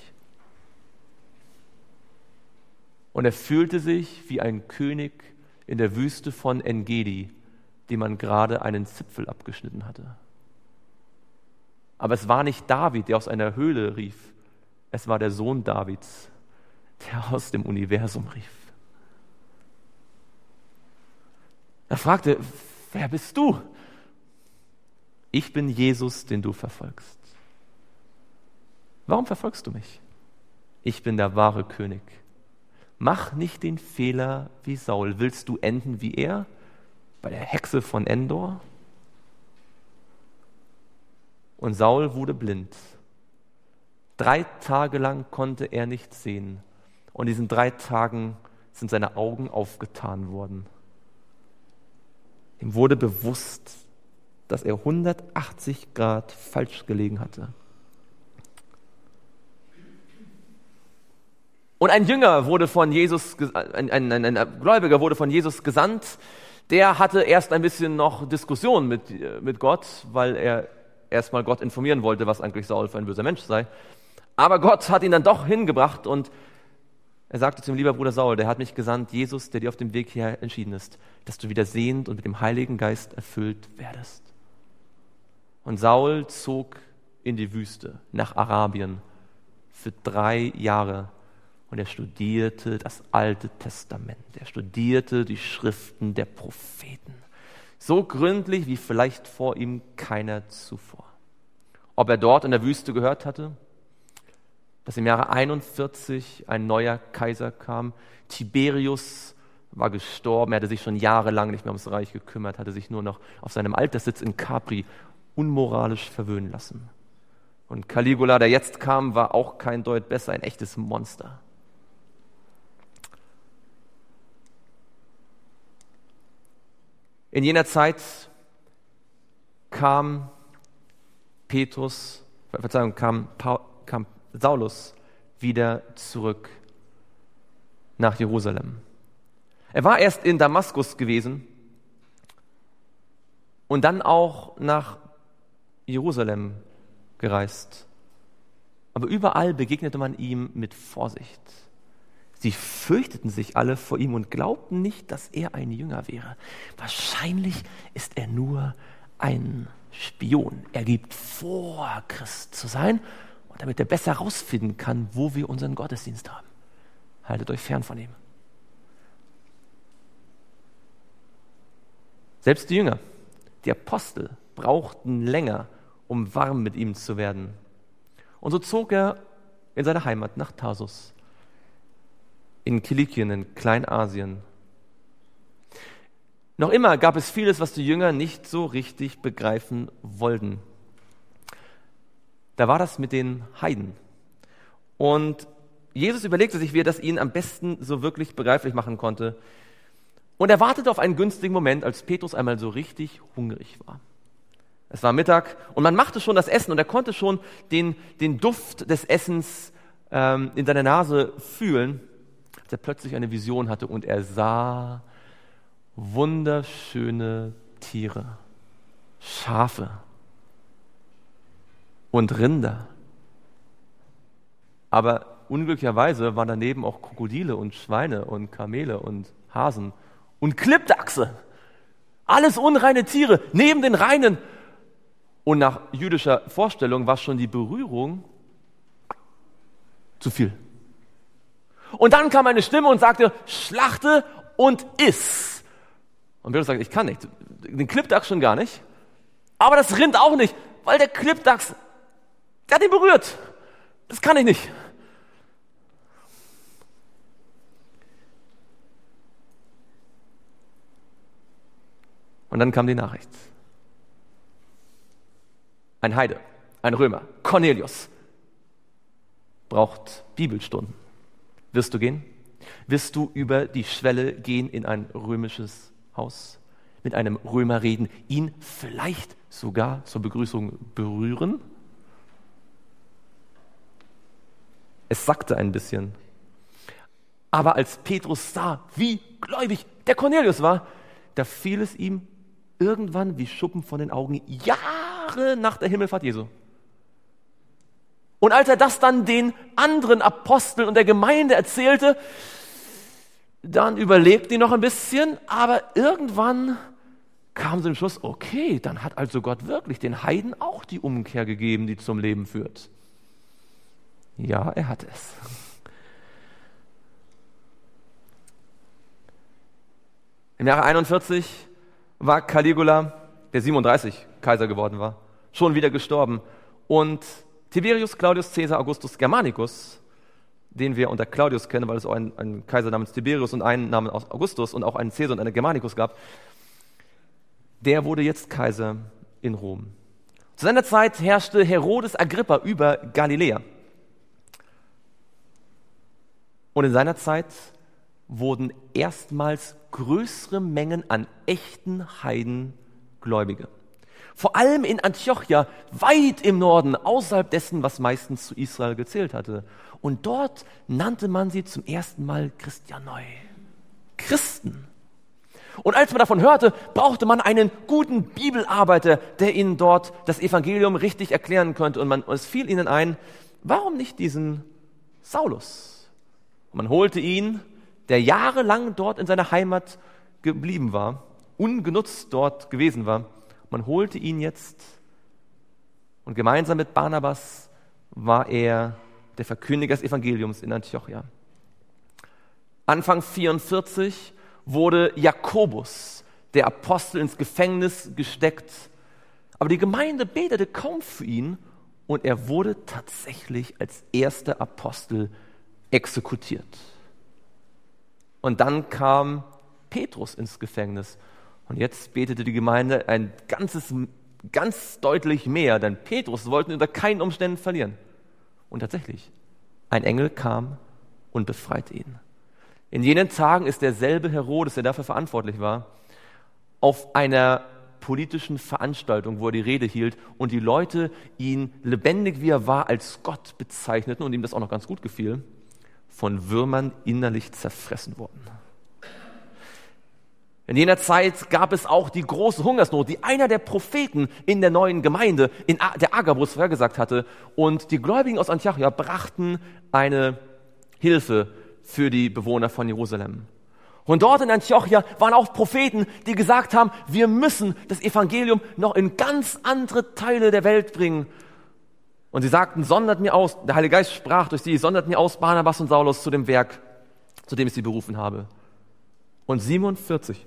Und er fühlte sich wie ein König in der Wüste von En-Gedi, dem man gerade einen Zipfel abgeschnitten hatte. Aber es war nicht David, der aus einer Höhle rief. Es war der Sohn Davids, der aus dem Universum rief. Er fragte, wer bist du? Ich bin Jesus, den du verfolgst. Warum verfolgst du mich? Ich bin der wahre König. Mach nicht den Fehler wie Saul. Willst du enden wie er? Bei der Hexe von Endor? Und Saul wurde blind. Drei Tage lang konnte er nicht sehen. Und in diesen drei Tagen sind seine Augen aufgetan worden. Ihm wurde bewusst, dass er hundertachtzig Grad falsch gelegen hatte. Und ein Jünger wurde von Jesus, ein, ein, ein, ein Gläubiger wurde von Jesus gesandt. Der hatte erst ein bisschen noch Diskussion mit, mit Gott, weil er erstmal Gott informieren wollte, was eigentlich Saul für ein böser Mensch sei. Aber Gott hat ihn dann doch hingebracht und Er sagte zu ihm, lieber Bruder Saul, der hat mich gesandt, Jesus, der dir auf dem Weg hierher entschieden ist, dass du wieder sehend und mit dem Heiligen Geist erfüllt werdest. Und Saul zog in die Wüste nach Arabien für drei Jahre und er studierte das Alte Testament. Er studierte die Schriften der Propheten. So gründlich wie vielleicht vor ihm keiner zuvor. Ob er dort in der Wüste gehört hatte, dass im Jahre einundvierzig ein neuer Kaiser kam. Tiberius war gestorben, er hatte sich schon jahrelang nicht mehr ums Reich gekümmert, hatte sich nur noch auf seinem Alterssitz in Capri unmoralisch verwöhnen lassen. Und Caligula, der jetzt kam, war auch kein Deut besser, ein echtes Monster. In jener Zeit kam Petrus, Verzeihung, kam, Paul, kam Saulus wieder zurück nach Jerusalem. Er war erst in Damaskus gewesen und dann auch nach Jerusalem gereist. Aber überall begegnete man ihm mit Vorsicht. Sie fürchteten sich alle vor ihm und glaubten nicht, dass er ein Jünger wäre. Wahrscheinlich ist er nur ein Spion. Er gibt vor, Christ zu sein, und damit er besser herausfinden kann, wo wir unseren Gottesdienst haben. Haltet euch fern von ihm. Selbst die Jünger, die Apostel, brauchten länger, um warm mit ihm zu werden. Und so zog er in seine Heimat nach Tarsus, in Kilikien, in Kleinasien. Noch immer gab es vieles, was die Jünger nicht so richtig begreifen wollten. Da war das mit den Heiden. Und Jesus überlegte sich, wie er das ihnen am besten so wirklich begreiflich machen konnte. Und er wartete auf einen günstigen Moment, als Petrus einmal so richtig hungrig war. Es war Mittag und man machte schon das Essen und er konnte schon den, den Duft des Essens ähm, in seiner Nase fühlen, als er plötzlich eine Vision hatte und er sah wunderschöne Tiere, Schafe und Rinder. Aber unglücklicherweise waren daneben auch Krokodile und Schweine und Kamele und Hasen und Klippdachse. Alles unreine Tiere neben den reinen. Und nach jüdischer Vorstellung war schon die Berührung zu viel. Und dann kam eine Stimme und sagte, schlachte und iss. Und Petrus sagte, ich kann nicht. Den Klippdachs schon gar nicht. Aber das Rind auch nicht, weil der Klippdachs, der hat ihn berührt. Das kann ich nicht. Und dann kam die Nachricht. Ein Heide, ein Römer, Cornelius, braucht Bibelstunden. Wirst du gehen? Wirst du über die Schwelle gehen in ein römisches Haus, mit einem Römer reden, ihn vielleicht sogar zur Begrüßung berühren? Es sackte ein bisschen. Aber als Petrus sah, wie gläubig der Cornelius war, da fiel es ihm irgendwann wie Schuppen von den Augen, Jahre nach der Himmelfahrt Jesu. Und als er das dann den anderen Aposteln und der Gemeinde erzählte, dann überlegten die noch ein bisschen, aber irgendwann kam sie zum Schluss, okay, dann hat also Gott wirklich den Heiden auch die Umkehr gegeben, die zum Leben führt. Ja, er hat es. Im Jahre einundvierzig war Caligula, der siebenunddreißig Kaiser geworden war, schon wieder gestorben. Und Tiberius Claudius Caesar Augustus Germanicus, den wir unter Claudius kennen, weil es auch einen, einen Kaiser namens Tiberius und einen namens Augustus und auch einen Caesar und einen Germanicus gab, der wurde jetzt Kaiser in Rom. Zu seiner Zeit herrschte Herodes Agrippa über Galiläa. Und in seiner Zeit wurden erstmals größere Mengen an echten Heiden Gläubige. Vor allem in Antiochia, weit im Norden, außerhalb dessen, was meistens zu Israel gezählt hatte. Und dort nannte man sie zum ersten Mal Christianoi, Christen. Und als man davon hörte, brauchte man einen guten Bibelarbeiter, der ihnen dort das Evangelium richtig erklären könnte. Und man, es fiel ihnen ein, warum nicht diesen Saulus? Und man holte ihn, der jahrelang dort in seiner Heimat geblieben war, ungenutzt dort gewesen war, man holte ihn jetzt und gemeinsam mit Barnabas war er der Verkündiger des Evangeliums in Antiochia. Anfang vierundvierzig wurde Jakobus, der Apostel, ins Gefängnis gesteckt. Aber die Gemeinde betete kaum für ihn und er wurde tatsächlich als erster Apostel exekutiert. Und dann kam Petrus ins Gefängnis. Und jetzt betete die Gemeinde ein ganzes, ganz deutlich mehr, denn Petrus wollten unter keinen Umständen verlieren. Und tatsächlich, ein Engel kam und befreite ihn. In jenen Tagen ist derselbe Herodes, der dafür verantwortlich war, auf einer politischen Veranstaltung, wo er die Rede hielt und die Leute ihn lebendig, wie er war, als Gott bezeichneten und ihm das auch noch ganz gut gefiel, von Würmern innerlich zerfressen worden. In jener Zeit gab es auch die große Hungersnot, die einer der Propheten in der neuen Gemeinde, in A- der Agabus, vorhergesagt hatte. Und die Gläubigen aus Antiochia brachten eine Hilfe für die Bewohner von Jerusalem. Und dort in Antiochia waren auch Propheten, die gesagt haben, wir müssen das Evangelium noch in ganz andere Teile der Welt bringen. Und sie sagten, sondert mir aus, der Heilige Geist sprach durch sie, sondert mir aus Barnabas und Saulus zu dem Werk, zu dem ich sie berufen habe. Und siebenundvierzig,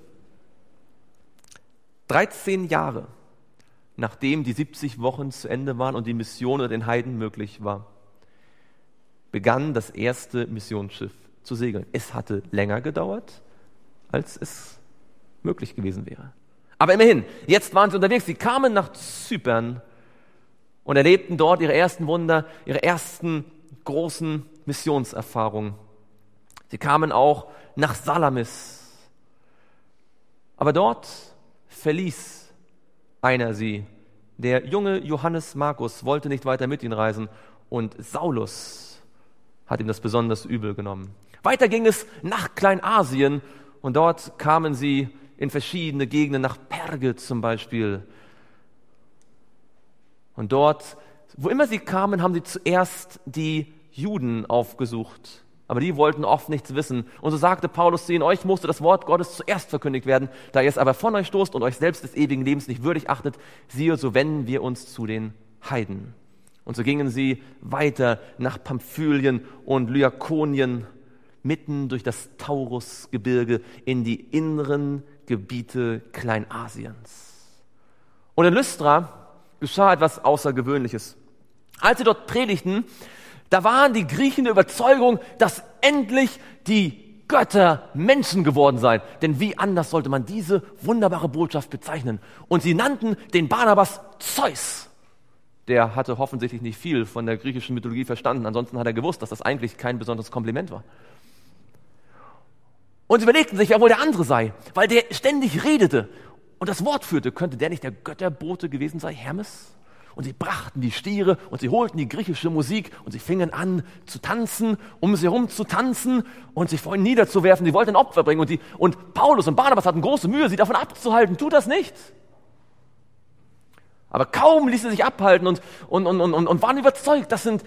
dreizehn Jahre, nachdem die siebzig Wochen zu Ende waren und die Mission unter den Heiden möglich war, begann das erste Missionsschiff zu segeln. Es hatte länger gedauert, als es möglich gewesen wäre. Aber immerhin, jetzt waren sie unterwegs. Sie kamen nach Zypern und erlebten dort ihre ersten Wunder, ihre ersten großen Missionserfahrungen. Sie kamen auch nach Salamis. Aber dort verließ einer sie. Der junge Johannes Markus wollte nicht weiter mit ihnen reisen und Saulus hat ihm das besonders übel genommen. Weiter ging es nach Kleinasien und dort kamen sie in verschiedene Gegenden, nach Perge zum Beispiel. Und dort, wo immer sie kamen, haben sie zuerst die Juden aufgesucht. Aber die wollten oft nichts wissen. Und so sagte Paulus zu ihnen, euch musste das Wort Gottes zuerst verkündigt werden. Da ihr es aber von euch stoßt und euch selbst des ewigen Lebens nicht würdig achtet, siehe, so wenden wir uns zu den Heiden. Und so gingen sie weiter nach Pamphylien und Lyakonien, mitten durch das Taurusgebirge in die inneren Gebiete Kleinasiens. Und in Lystra geschah etwas Außergewöhnliches. Als sie dort predigten, da waren die Griechen der Überzeugung, dass endlich die Götter Menschen geworden seien. Denn wie anders sollte man diese wunderbare Botschaft bezeichnen? Und sie nannten den Barnabas Zeus. Der hatte offensichtlich nicht viel von der griechischen Mythologie verstanden. Ansonsten hat er gewusst, dass das eigentlich kein besonderes Kompliment war. Und sie überlegten sich, wer wohl der andere sei, weil der ständig redete und das Wort führte. Könnte der nicht der Götterbote gewesen sein, Hermes? Und sie brachten die Stiere und sie holten die griechische Musik und sie fingen an zu tanzen, um sie herum zu tanzen und sich vor ihnen niederzuwerfen. Sie wollten ein Opfer bringen und, die, und Paulus und Barnabas hatten große Mühe, sie davon abzuhalten. Tut das nicht. Aber kaum ließen sie sich abhalten und, und, und, und, und waren überzeugt, das sind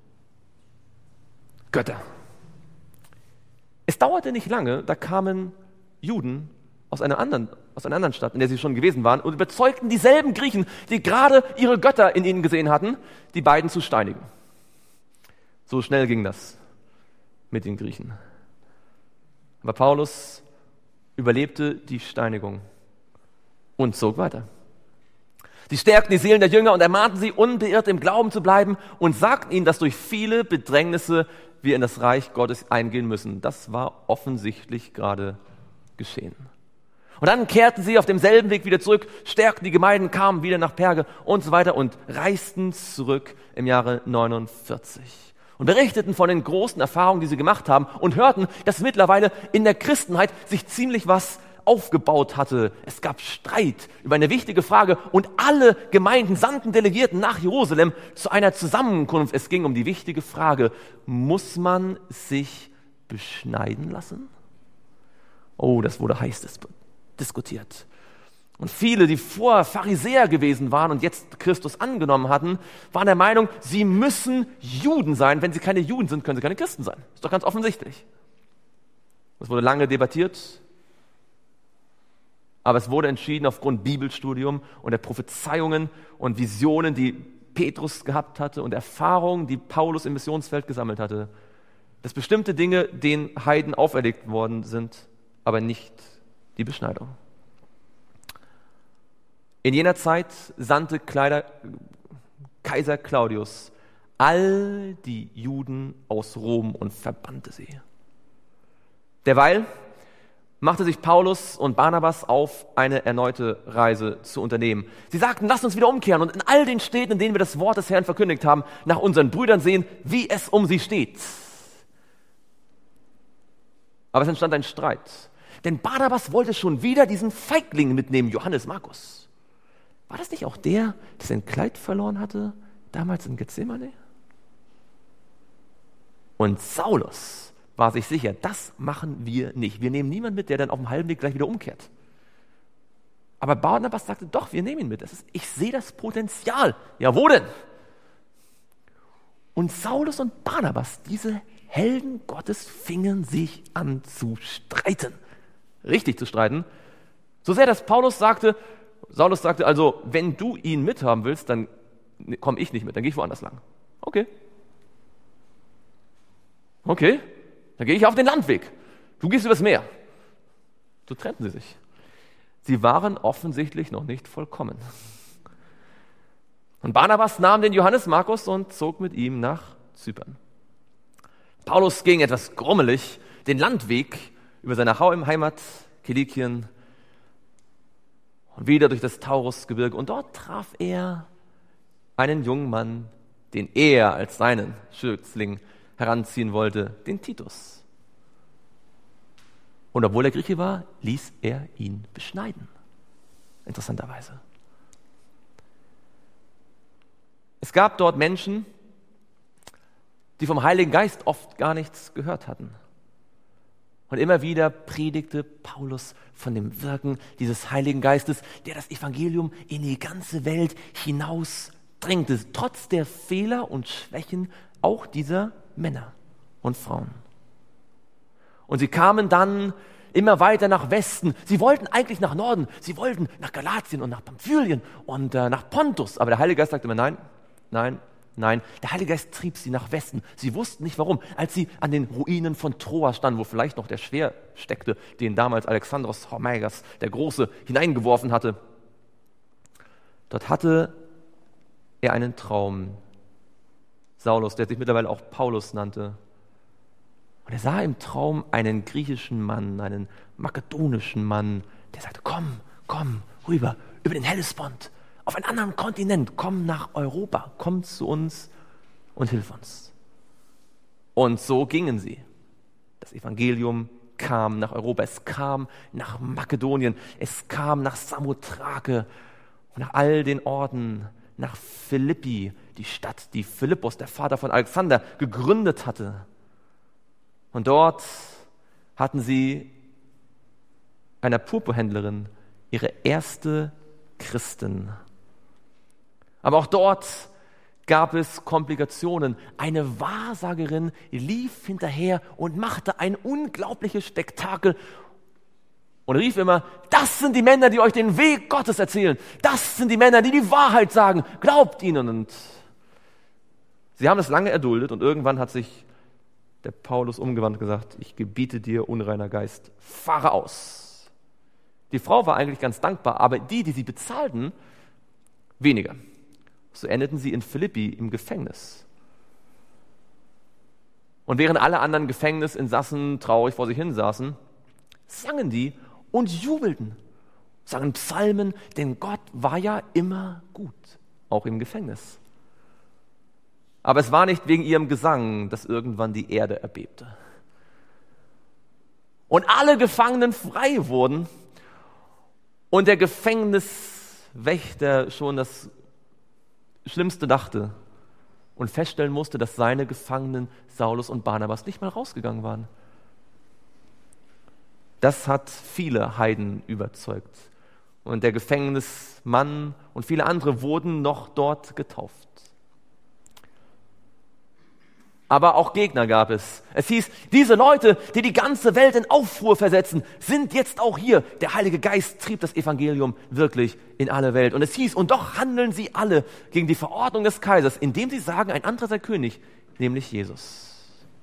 Götter. Es dauerte nicht lange, da kamen Juden aus einer anderen, aus einer anderen Stadt, in der sie schon gewesen waren, und überzeugten dieselben Griechen, die gerade ihre Götter in ihnen gesehen hatten, die beiden zu steinigen. So schnell ging das mit den Griechen. Aber Paulus überlebte die Steinigung und zog weiter. Sie stärkten die Seelen der Jünger und ermahnten sie, unbeirrt im Glauben zu bleiben und sagten ihnen, dass durch viele Bedrängnisse wir in das Reich Gottes eingehen müssen. Das war offensichtlich gerade geschehen. Und dann kehrten sie auf demselben Weg wieder zurück, stärkten die Gemeinden, kamen wieder nach Perge und so weiter und reisten zurück im Jahre neunundvierzig. Und berichteten von den großen Erfahrungen, die sie gemacht haben und hörten, dass mittlerweile in der Christenheit sich ziemlich was aufgebaut hatte. Es gab Streit über eine wichtige Frage und alle Gemeinden sandten Delegierten nach Jerusalem zu einer Zusammenkunft. Es ging um die wichtige Frage, muss man sich beschneiden lassen? Oh, das wurde heiß diskutiert. Und viele, die vorher Pharisäer gewesen waren und jetzt Christus angenommen hatten, waren der Meinung, sie müssen Juden sein. Wenn sie keine Juden sind, können sie keine Christen sein. Ist doch ganz offensichtlich. Das wurde lange debattiert, aber es wurde entschieden aufgrund Bibelstudium und der Prophezeiungen und Visionen, die Petrus gehabt hatte und Erfahrungen, die Paulus im Missionsfeld gesammelt hatte, dass bestimmte Dinge den Heiden auferlegt worden sind, aber nicht die Beschneidung. In jener Zeit sandte Kleider, Kaiser Claudius all die Juden aus Rom und verbannte sie. Derweil machte sich Paulus und Barnabas auf, eine erneute Reise zu unternehmen. Sie sagten, lasst uns wieder umkehren und in all den Städten, in denen wir das Wort des Herrn verkündigt haben, nach unseren Brüdern sehen, wie es um sie steht. Aber es entstand ein Streit. Denn Barnabas wollte schon wieder diesen Feigling mitnehmen, Johannes Markus. War das nicht auch der, der sein Kleid verloren hatte, damals in Gethsemane? Und Saulus war sich sicher, das machen wir nicht. Wir nehmen niemanden mit, der dann auf dem halben Weg gleich wieder umkehrt. Aber Barnabas sagte, doch, wir nehmen ihn mit. Das ist, ich sehe das Potenzial. Ja, wo denn? Und Saulus und Barnabas, diese Helden Gottes, fingen sich an zu streiten. Richtig zu streiten. So sehr, dass Paulus sagte, Saulus sagte also, wenn du ihn mithaben willst, dann komme ich nicht mit, dann gehe ich woanders lang. Okay. Okay, dann gehe ich auf den Landweg. Du gehst übers Meer. So trennten sie sich. Sie waren offensichtlich noch nicht vollkommen. Und Barnabas nahm den Johannes Markus und zog mit ihm nach Zypern. Paulus ging etwas grummelig den Landweg über seine Heimat Kilikien und wieder durch das Taurusgebirge. Und dort traf er einen jungen Mann, den er als seinen Schützling heranziehen wollte, den Titus. Und obwohl er Grieche war, ließ er ihn beschneiden. Interessanterweise. Es gab dort Menschen, die vom Heiligen Geist oft gar nichts gehört hatten. Und immer wieder predigte Paulus von dem Wirken dieses Heiligen Geistes, der das Evangelium in die ganze Welt hinausdrängte, trotz der Fehler und Schwächen auch dieser Männer und Frauen. Und sie kamen dann immer weiter nach Westen. Sie wollten eigentlich nach Norden. Sie wollten nach Galatien und nach Pamphylien und äh, nach Pontus. Aber der Heilige Geist sagte immer, nein, nein, nein. Der Heilige Geist trieb sie nach Westen. Sie wussten nicht warum. Als sie an den Ruinen von Troa standen, wo vielleicht noch der Speer steckte, den damals Alexandros Hormaigas, der Große, hineingeworfen hatte, dort hatte er einen Traum. Saulus, der sich mittlerweile auch Paulus nannte. Und er sah im Traum einen griechischen Mann, einen makedonischen Mann, der sagte, komm, komm, rüber, über den Hellespont, auf einen anderen Kontinent, komm nach Europa, komm zu uns und hilf uns. Und so gingen sie. Das Evangelium kam nach Europa, es kam nach Makedonien, es kam nach Samothrake und nach all den Orten, nach Philippi, die Stadt, die Philippus, der Vater von Alexander, gegründet hatte. Und dort hatten sie einer Purpurhändlerin ihre erste Christin. Aber auch dort gab es Komplikationen. Eine Wahrsagerin lief hinterher und machte ein unglaubliches Spektakel und rief immer, das sind die Männer, die euch den Weg Gottes erzählen. Das sind die Männer, die die Wahrheit sagen. Glaubt ihnen. Und sie haben es lange erduldet und irgendwann hat sich der Paulus umgewandt und gesagt, ich gebiete dir, unreiner Geist, fahre aus. Die Frau war eigentlich ganz dankbar, aber die, die sie bezahlten, weniger. So endeten sie in Philippi im Gefängnis. Und während alle anderen Gefängnisinsassen traurig vor sich hin saßen, sangen die und jubelten, sangen Psalmen, denn Gott war ja immer gut, auch im Gefängnis. Aber es war nicht wegen ihrem Gesang, dass irgendwann die Erde erbebte. Und alle Gefangenen frei wurden und der Gefängniswächter schon das Schlimmste dachte und feststellen musste, dass seine Gefangenen Saulus und Barnabas nicht mal rausgegangen waren. Das hat viele Heiden überzeugt. und der Gefängnismann und viele andere wurden noch dort getauft. Aber auch Gegner gab es. Es hieß, diese Leute, die die ganze Welt in Aufruhr versetzen, sind jetzt auch hier. Der Heilige Geist trieb das Evangelium wirklich in alle Welt. Und es hieß, und doch handeln sie alle gegen die Verordnung des Kaisers, indem sie sagen, ein anderer sei König, nämlich Jesus.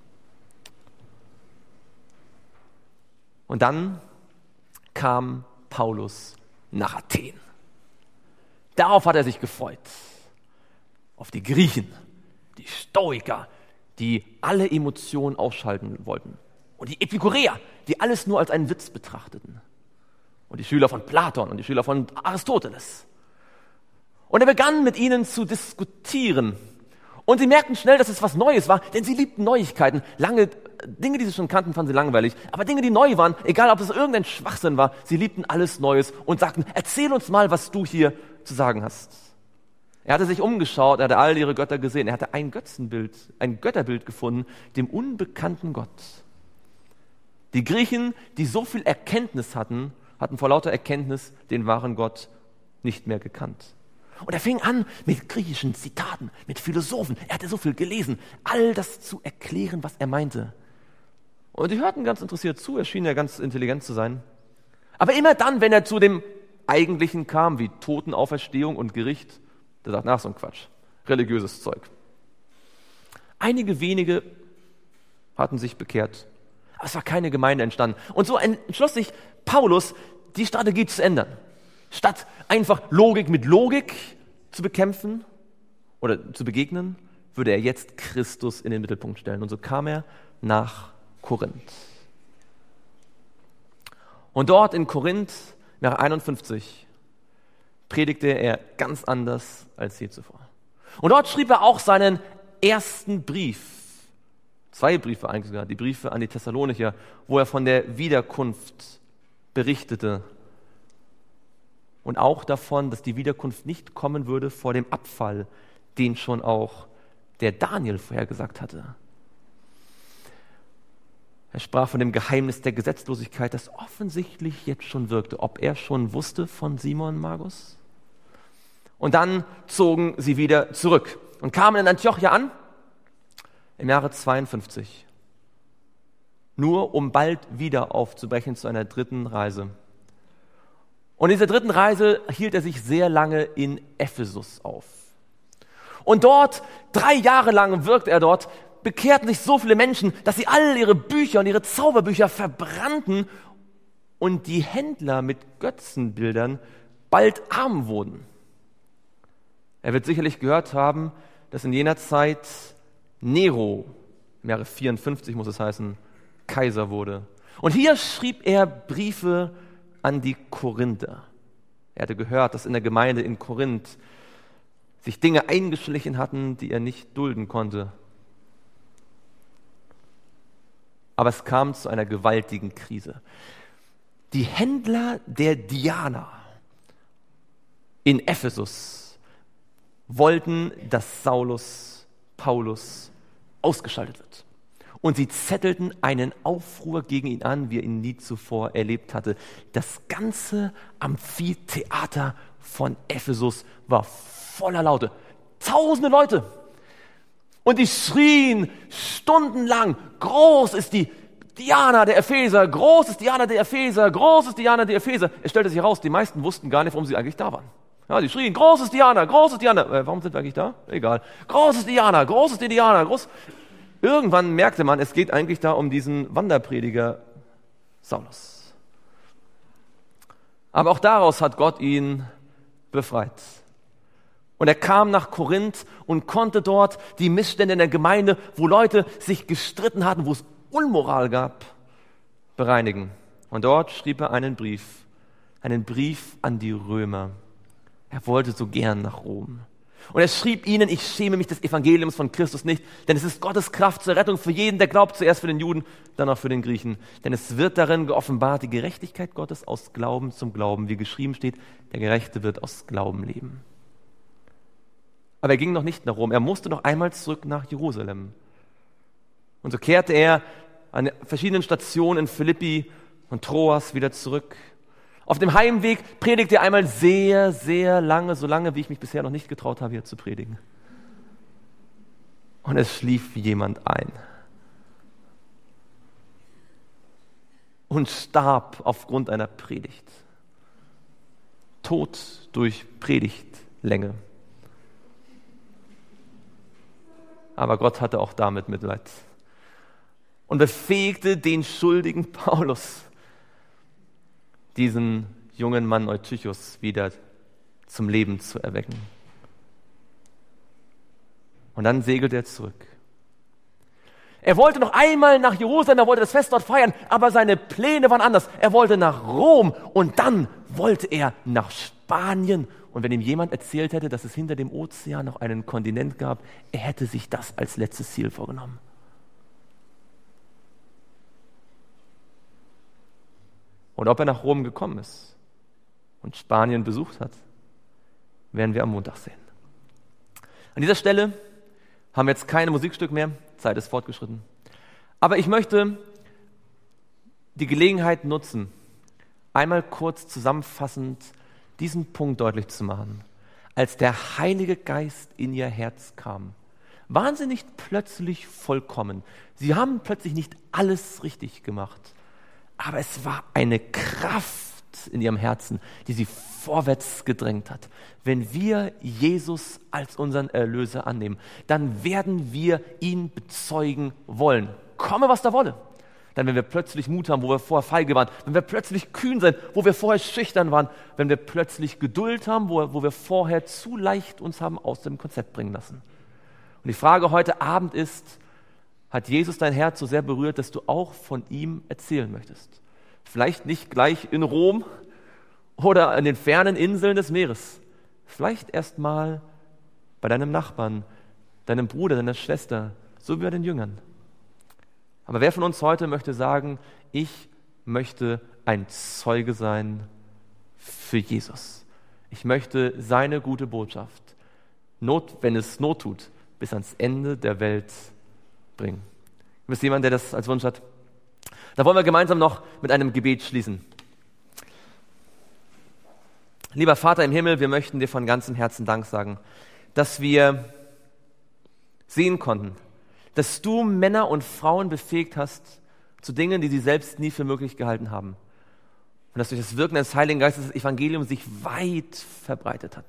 Und dann kam Paulus nach Athen. Darauf hat er sich gefreut. Auf die Griechen, die Stoiker, die alle Emotionen ausschalten wollten. Und die Epikureer, die alles nur als einen Witz betrachteten. Und die Schüler von Platon und die Schüler von Aristoteles. Und er begann mit ihnen zu diskutieren. Und sie merkten schnell, dass es was Neues war, denn sie liebten Neuigkeiten. Lange Dinge, die sie schon kannten, fanden sie langweilig. Aber Dinge, die neu waren, egal ob es irgendein Schwachsinn war, sie liebten alles Neues und sagten, erzähl uns mal, was du hier zu sagen hast. Er hatte sich umgeschaut, er hatte all ihre Götter gesehen, er hatte ein Götzenbild, ein Götterbild gefunden, dem unbekannten Gott. Die Griechen, die so viel Erkenntnis hatten, hatten vor lauter Erkenntnis den wahren Gott nicht mehr gekannt. Und er fing an mit griechischen Zitaten, mit Philosophen, er hatte so viel gelesen, all das zu erklären, was er meinte. Und die hörten ganz interessiert zu, er schien ja ganz intelligent zu sein. Aber immer dann, wenn er zu dem Eigentlichen kam, wie Totenauferstehung und Gericht, der sagt, nach so ein Quatsch, religiöses Zeug. Einige wenige hatten sich bekehrt, aber es war keine Gemeinde entstanden. Und so entschloss sich Paulus, die Strategie zu ändern. Statt einfach Logik mit Logik zu bekämpfen oder zu begegnen, würde er jetzt Christus in den Mittelpunkt stellen. Und so kam er nach Korinth. Und dort in Korinth, nach einundfünfzig, predigte er ganz anders als je zuvor. Und dort schrieb er auch seinen ersten Brief, zwei Briefe eigentlich sogar, die Briefe an die Thessalonicher, wo er von der Wiederkunft berichtete und auch davon, dass die Wiederkunft nicht kommen würde vor dem Abfall, den schon auch der Daniel vorhergesagt hatte. Er sprach von dem Geheimnis der Gesetzlosigkeit, das offensichtlich jetzt schon wirkte, ob er schon wusste von Simon Magus. Und dann zogen sie wieder zurück und kamen in Antiochia an im Jahre zweiundfünfzig. Nur um bald wieder aufzubrechen zu einer dritten Reise. Und in dieser dritten Reise hielt er sich sehr lange in Ephesus auf. Und dort, drei Jahre lang wirkte er dort, bekehrten sich so viele Menschen, dass sie all ihre Bücher und ihre Zauberbücher verbrannten und die Händler mit Götzenbildern bald arm wurden. Er wird sicherlich gehört haben, dass in jener Zeit Nero, im Jahre vierundfünfzig muss es heißen, Kaiser wurde. Und hier schrieb er Briefe an die Korinther. Er hatte gehört, dass in der Gemeinde in Korinth sich Dinge eingeschlichen hatten, die er nicht dulden konnte. Aber es kam zu einer gewaltigen Krise. Die Händler der Diana in Ephesus wollten, dass Saulus, Paulus ausgeschaltet wird. Und sie zettelten einen Aufruhr gegen ihn an, wie er ihn nie zuvor erlebt hatte. Das ganze Amphitheater von Ephesus war voller Laute. Tausende Leute. Und die schrien stundenlang, groß ist die Diana der Epheser, groß ist Diana der Epheser, groß ist Diana der Epheser. Es stellte sich heraus, die meisten wussten gar nicht, warum sie eigentlich da waren. Ja, die schrien, groß ist Diana, groß ist Diana. Äh, warum sind wir eigentlich da? Egal. Groß ist Diana, groß ist die Diana, groß. Irgendwann merkte man, es geht eigentlich da um diesen Wanderprediger Saulus. Aber auch daraus hat Gott ihn befreit. Und er kam nach Korinth und konnte dort die Missstände in der Gemeinde, wo Leute sich gestritten hatten, wo es Unmoral gab, bereinigen. Und dort schrieb er einen Brief, einen Brief an die Römer. Er wollte so gern nach Rom. Und er schrieb ihnen, ich schäme mich des Evangeliums von Christus nicht, denn es ist Gottes Kraft zur Rettung für jeden, der glaubt, zuerst für den Juden, dann auch für den Griechen. Denn es wird darin geoffenbart, die Gerechtigkeit Gottes aus Glauben zum Glauben, wie geschrieben steht, der Gerechte wird aus Glauben leben. Aber er ging noch nicht nach Rom, er musste noch einmal zurück nach Jerusalem. Und so kehrte er an verschiedenen Stationen in Philippi und Troas wieder zurück. Auf dem Heimweg predigt er einmal sehr, sehr lange, so lange, wie ich mich bisher noch nicht getraut habe, hier zu predigen. Und es schlief jemand ein und starb aufgrund einer Predigt. Tod durch Predigtlänge. Aber Gott hatte auch damit Mitleid und befähigte den schuldigen Paulus, diesen jungen Mann Eutychus wieder zum Leben zu erwecken. Und dann segelt er zurück. Er wollte noch einmal nach Jerusalem, er wollte das Fest dort feiern, aber seine Pläne waren anders. Er wollte nach Rom und dann wollte er nach Spanien. Und wenn ihm jemand erzählt hätte, dass es hinter dem Ozean noch einen Kontinent gab, er hätte sich das als letztes Ziel vorgenommen. Und ob er nach Rom gekommen ist und Spanien besucht hat, werden wir am Montag sehen. An dieser Stelle haben wir jetzt kein Musikstück mehr, Zeit ist fortgeschritten. Aber ich möchte die Gelegenheit nutzen, einmal kurz zusammenfassend diesen Punkt deutlich zu machen. Als der Heilige Geist in ihr Herz kam, waren sie nicht plötzlich vollkommen. Sie haben plötzlich nicht alles richtig gemacht. Aber es war eine Kraft in ihrem Herzen, die sie vorwärts gedrängt hat. Wenn wir Jesus als unseren Erlöser annehmen, dann werden wir ihn bezeugen wollen. Komme, was da wolle. Dann, wenn wir plötzlich Mut haben, wo wir vorher feige waren, wenn wir plötzlich kühn sind, wo wir vorher schüchtern waren, wenn wir plötzlich Geduld haben, wo, wo wir vorher zu leicht uns haben aus dem Konzept bringen lassen. Und die Frage heute Abend ist, hat Jesus dein Herz so sehr berührt, dass du auch von ihm erzählen möchtest? Vielleicht nicht gleich in Rom oder an den fernen Inseln des Meeres. Vielleicht erst mal bei deinem Nachbarn, deinem Bruder, deiner Schwester, so wie bei den Jüngern. Aber wer von uns heute möchte sagen, ich möchte ein Zeuge sein für Jesus. Ich möchte seine gute Botschaft, Not, wenn es Not tut, bis ans Ende der Welt bringen. Gibt es jemanden, der das als Wunsch hat? Da wollen wir gemeinsam noch mit einem Gebet schließen. Lieber Vater im Himmel, wir möchten dir von ganzem Herzen Dank sagen, dass wir sehen konnten, dass du Männer und Frauen befähigt hast zu Dingen, die sie selbst nie für möglich gehalten haben. Und dass durch das Wirken des Heiligen Geistes das Evangelium sich weit verbreitet hat.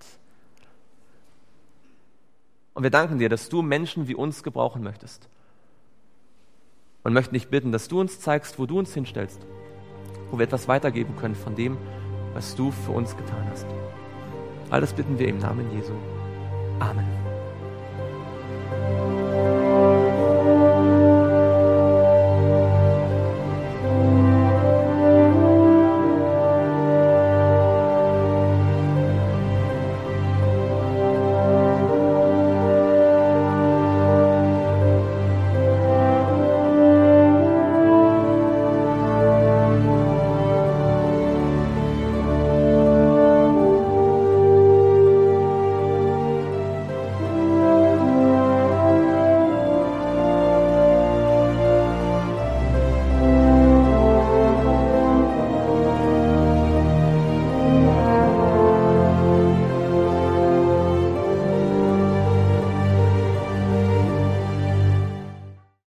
Und wir danken dir, dass du Menschen wie uns gebrauchen möchtest. Und möchten dich bitten, dass du uns zeigst, wo du uns hinstellst, wo wir etwas weitergeben können von dem, was du für uns getan hast. All das bitten wir im Namen Jesu. Amen.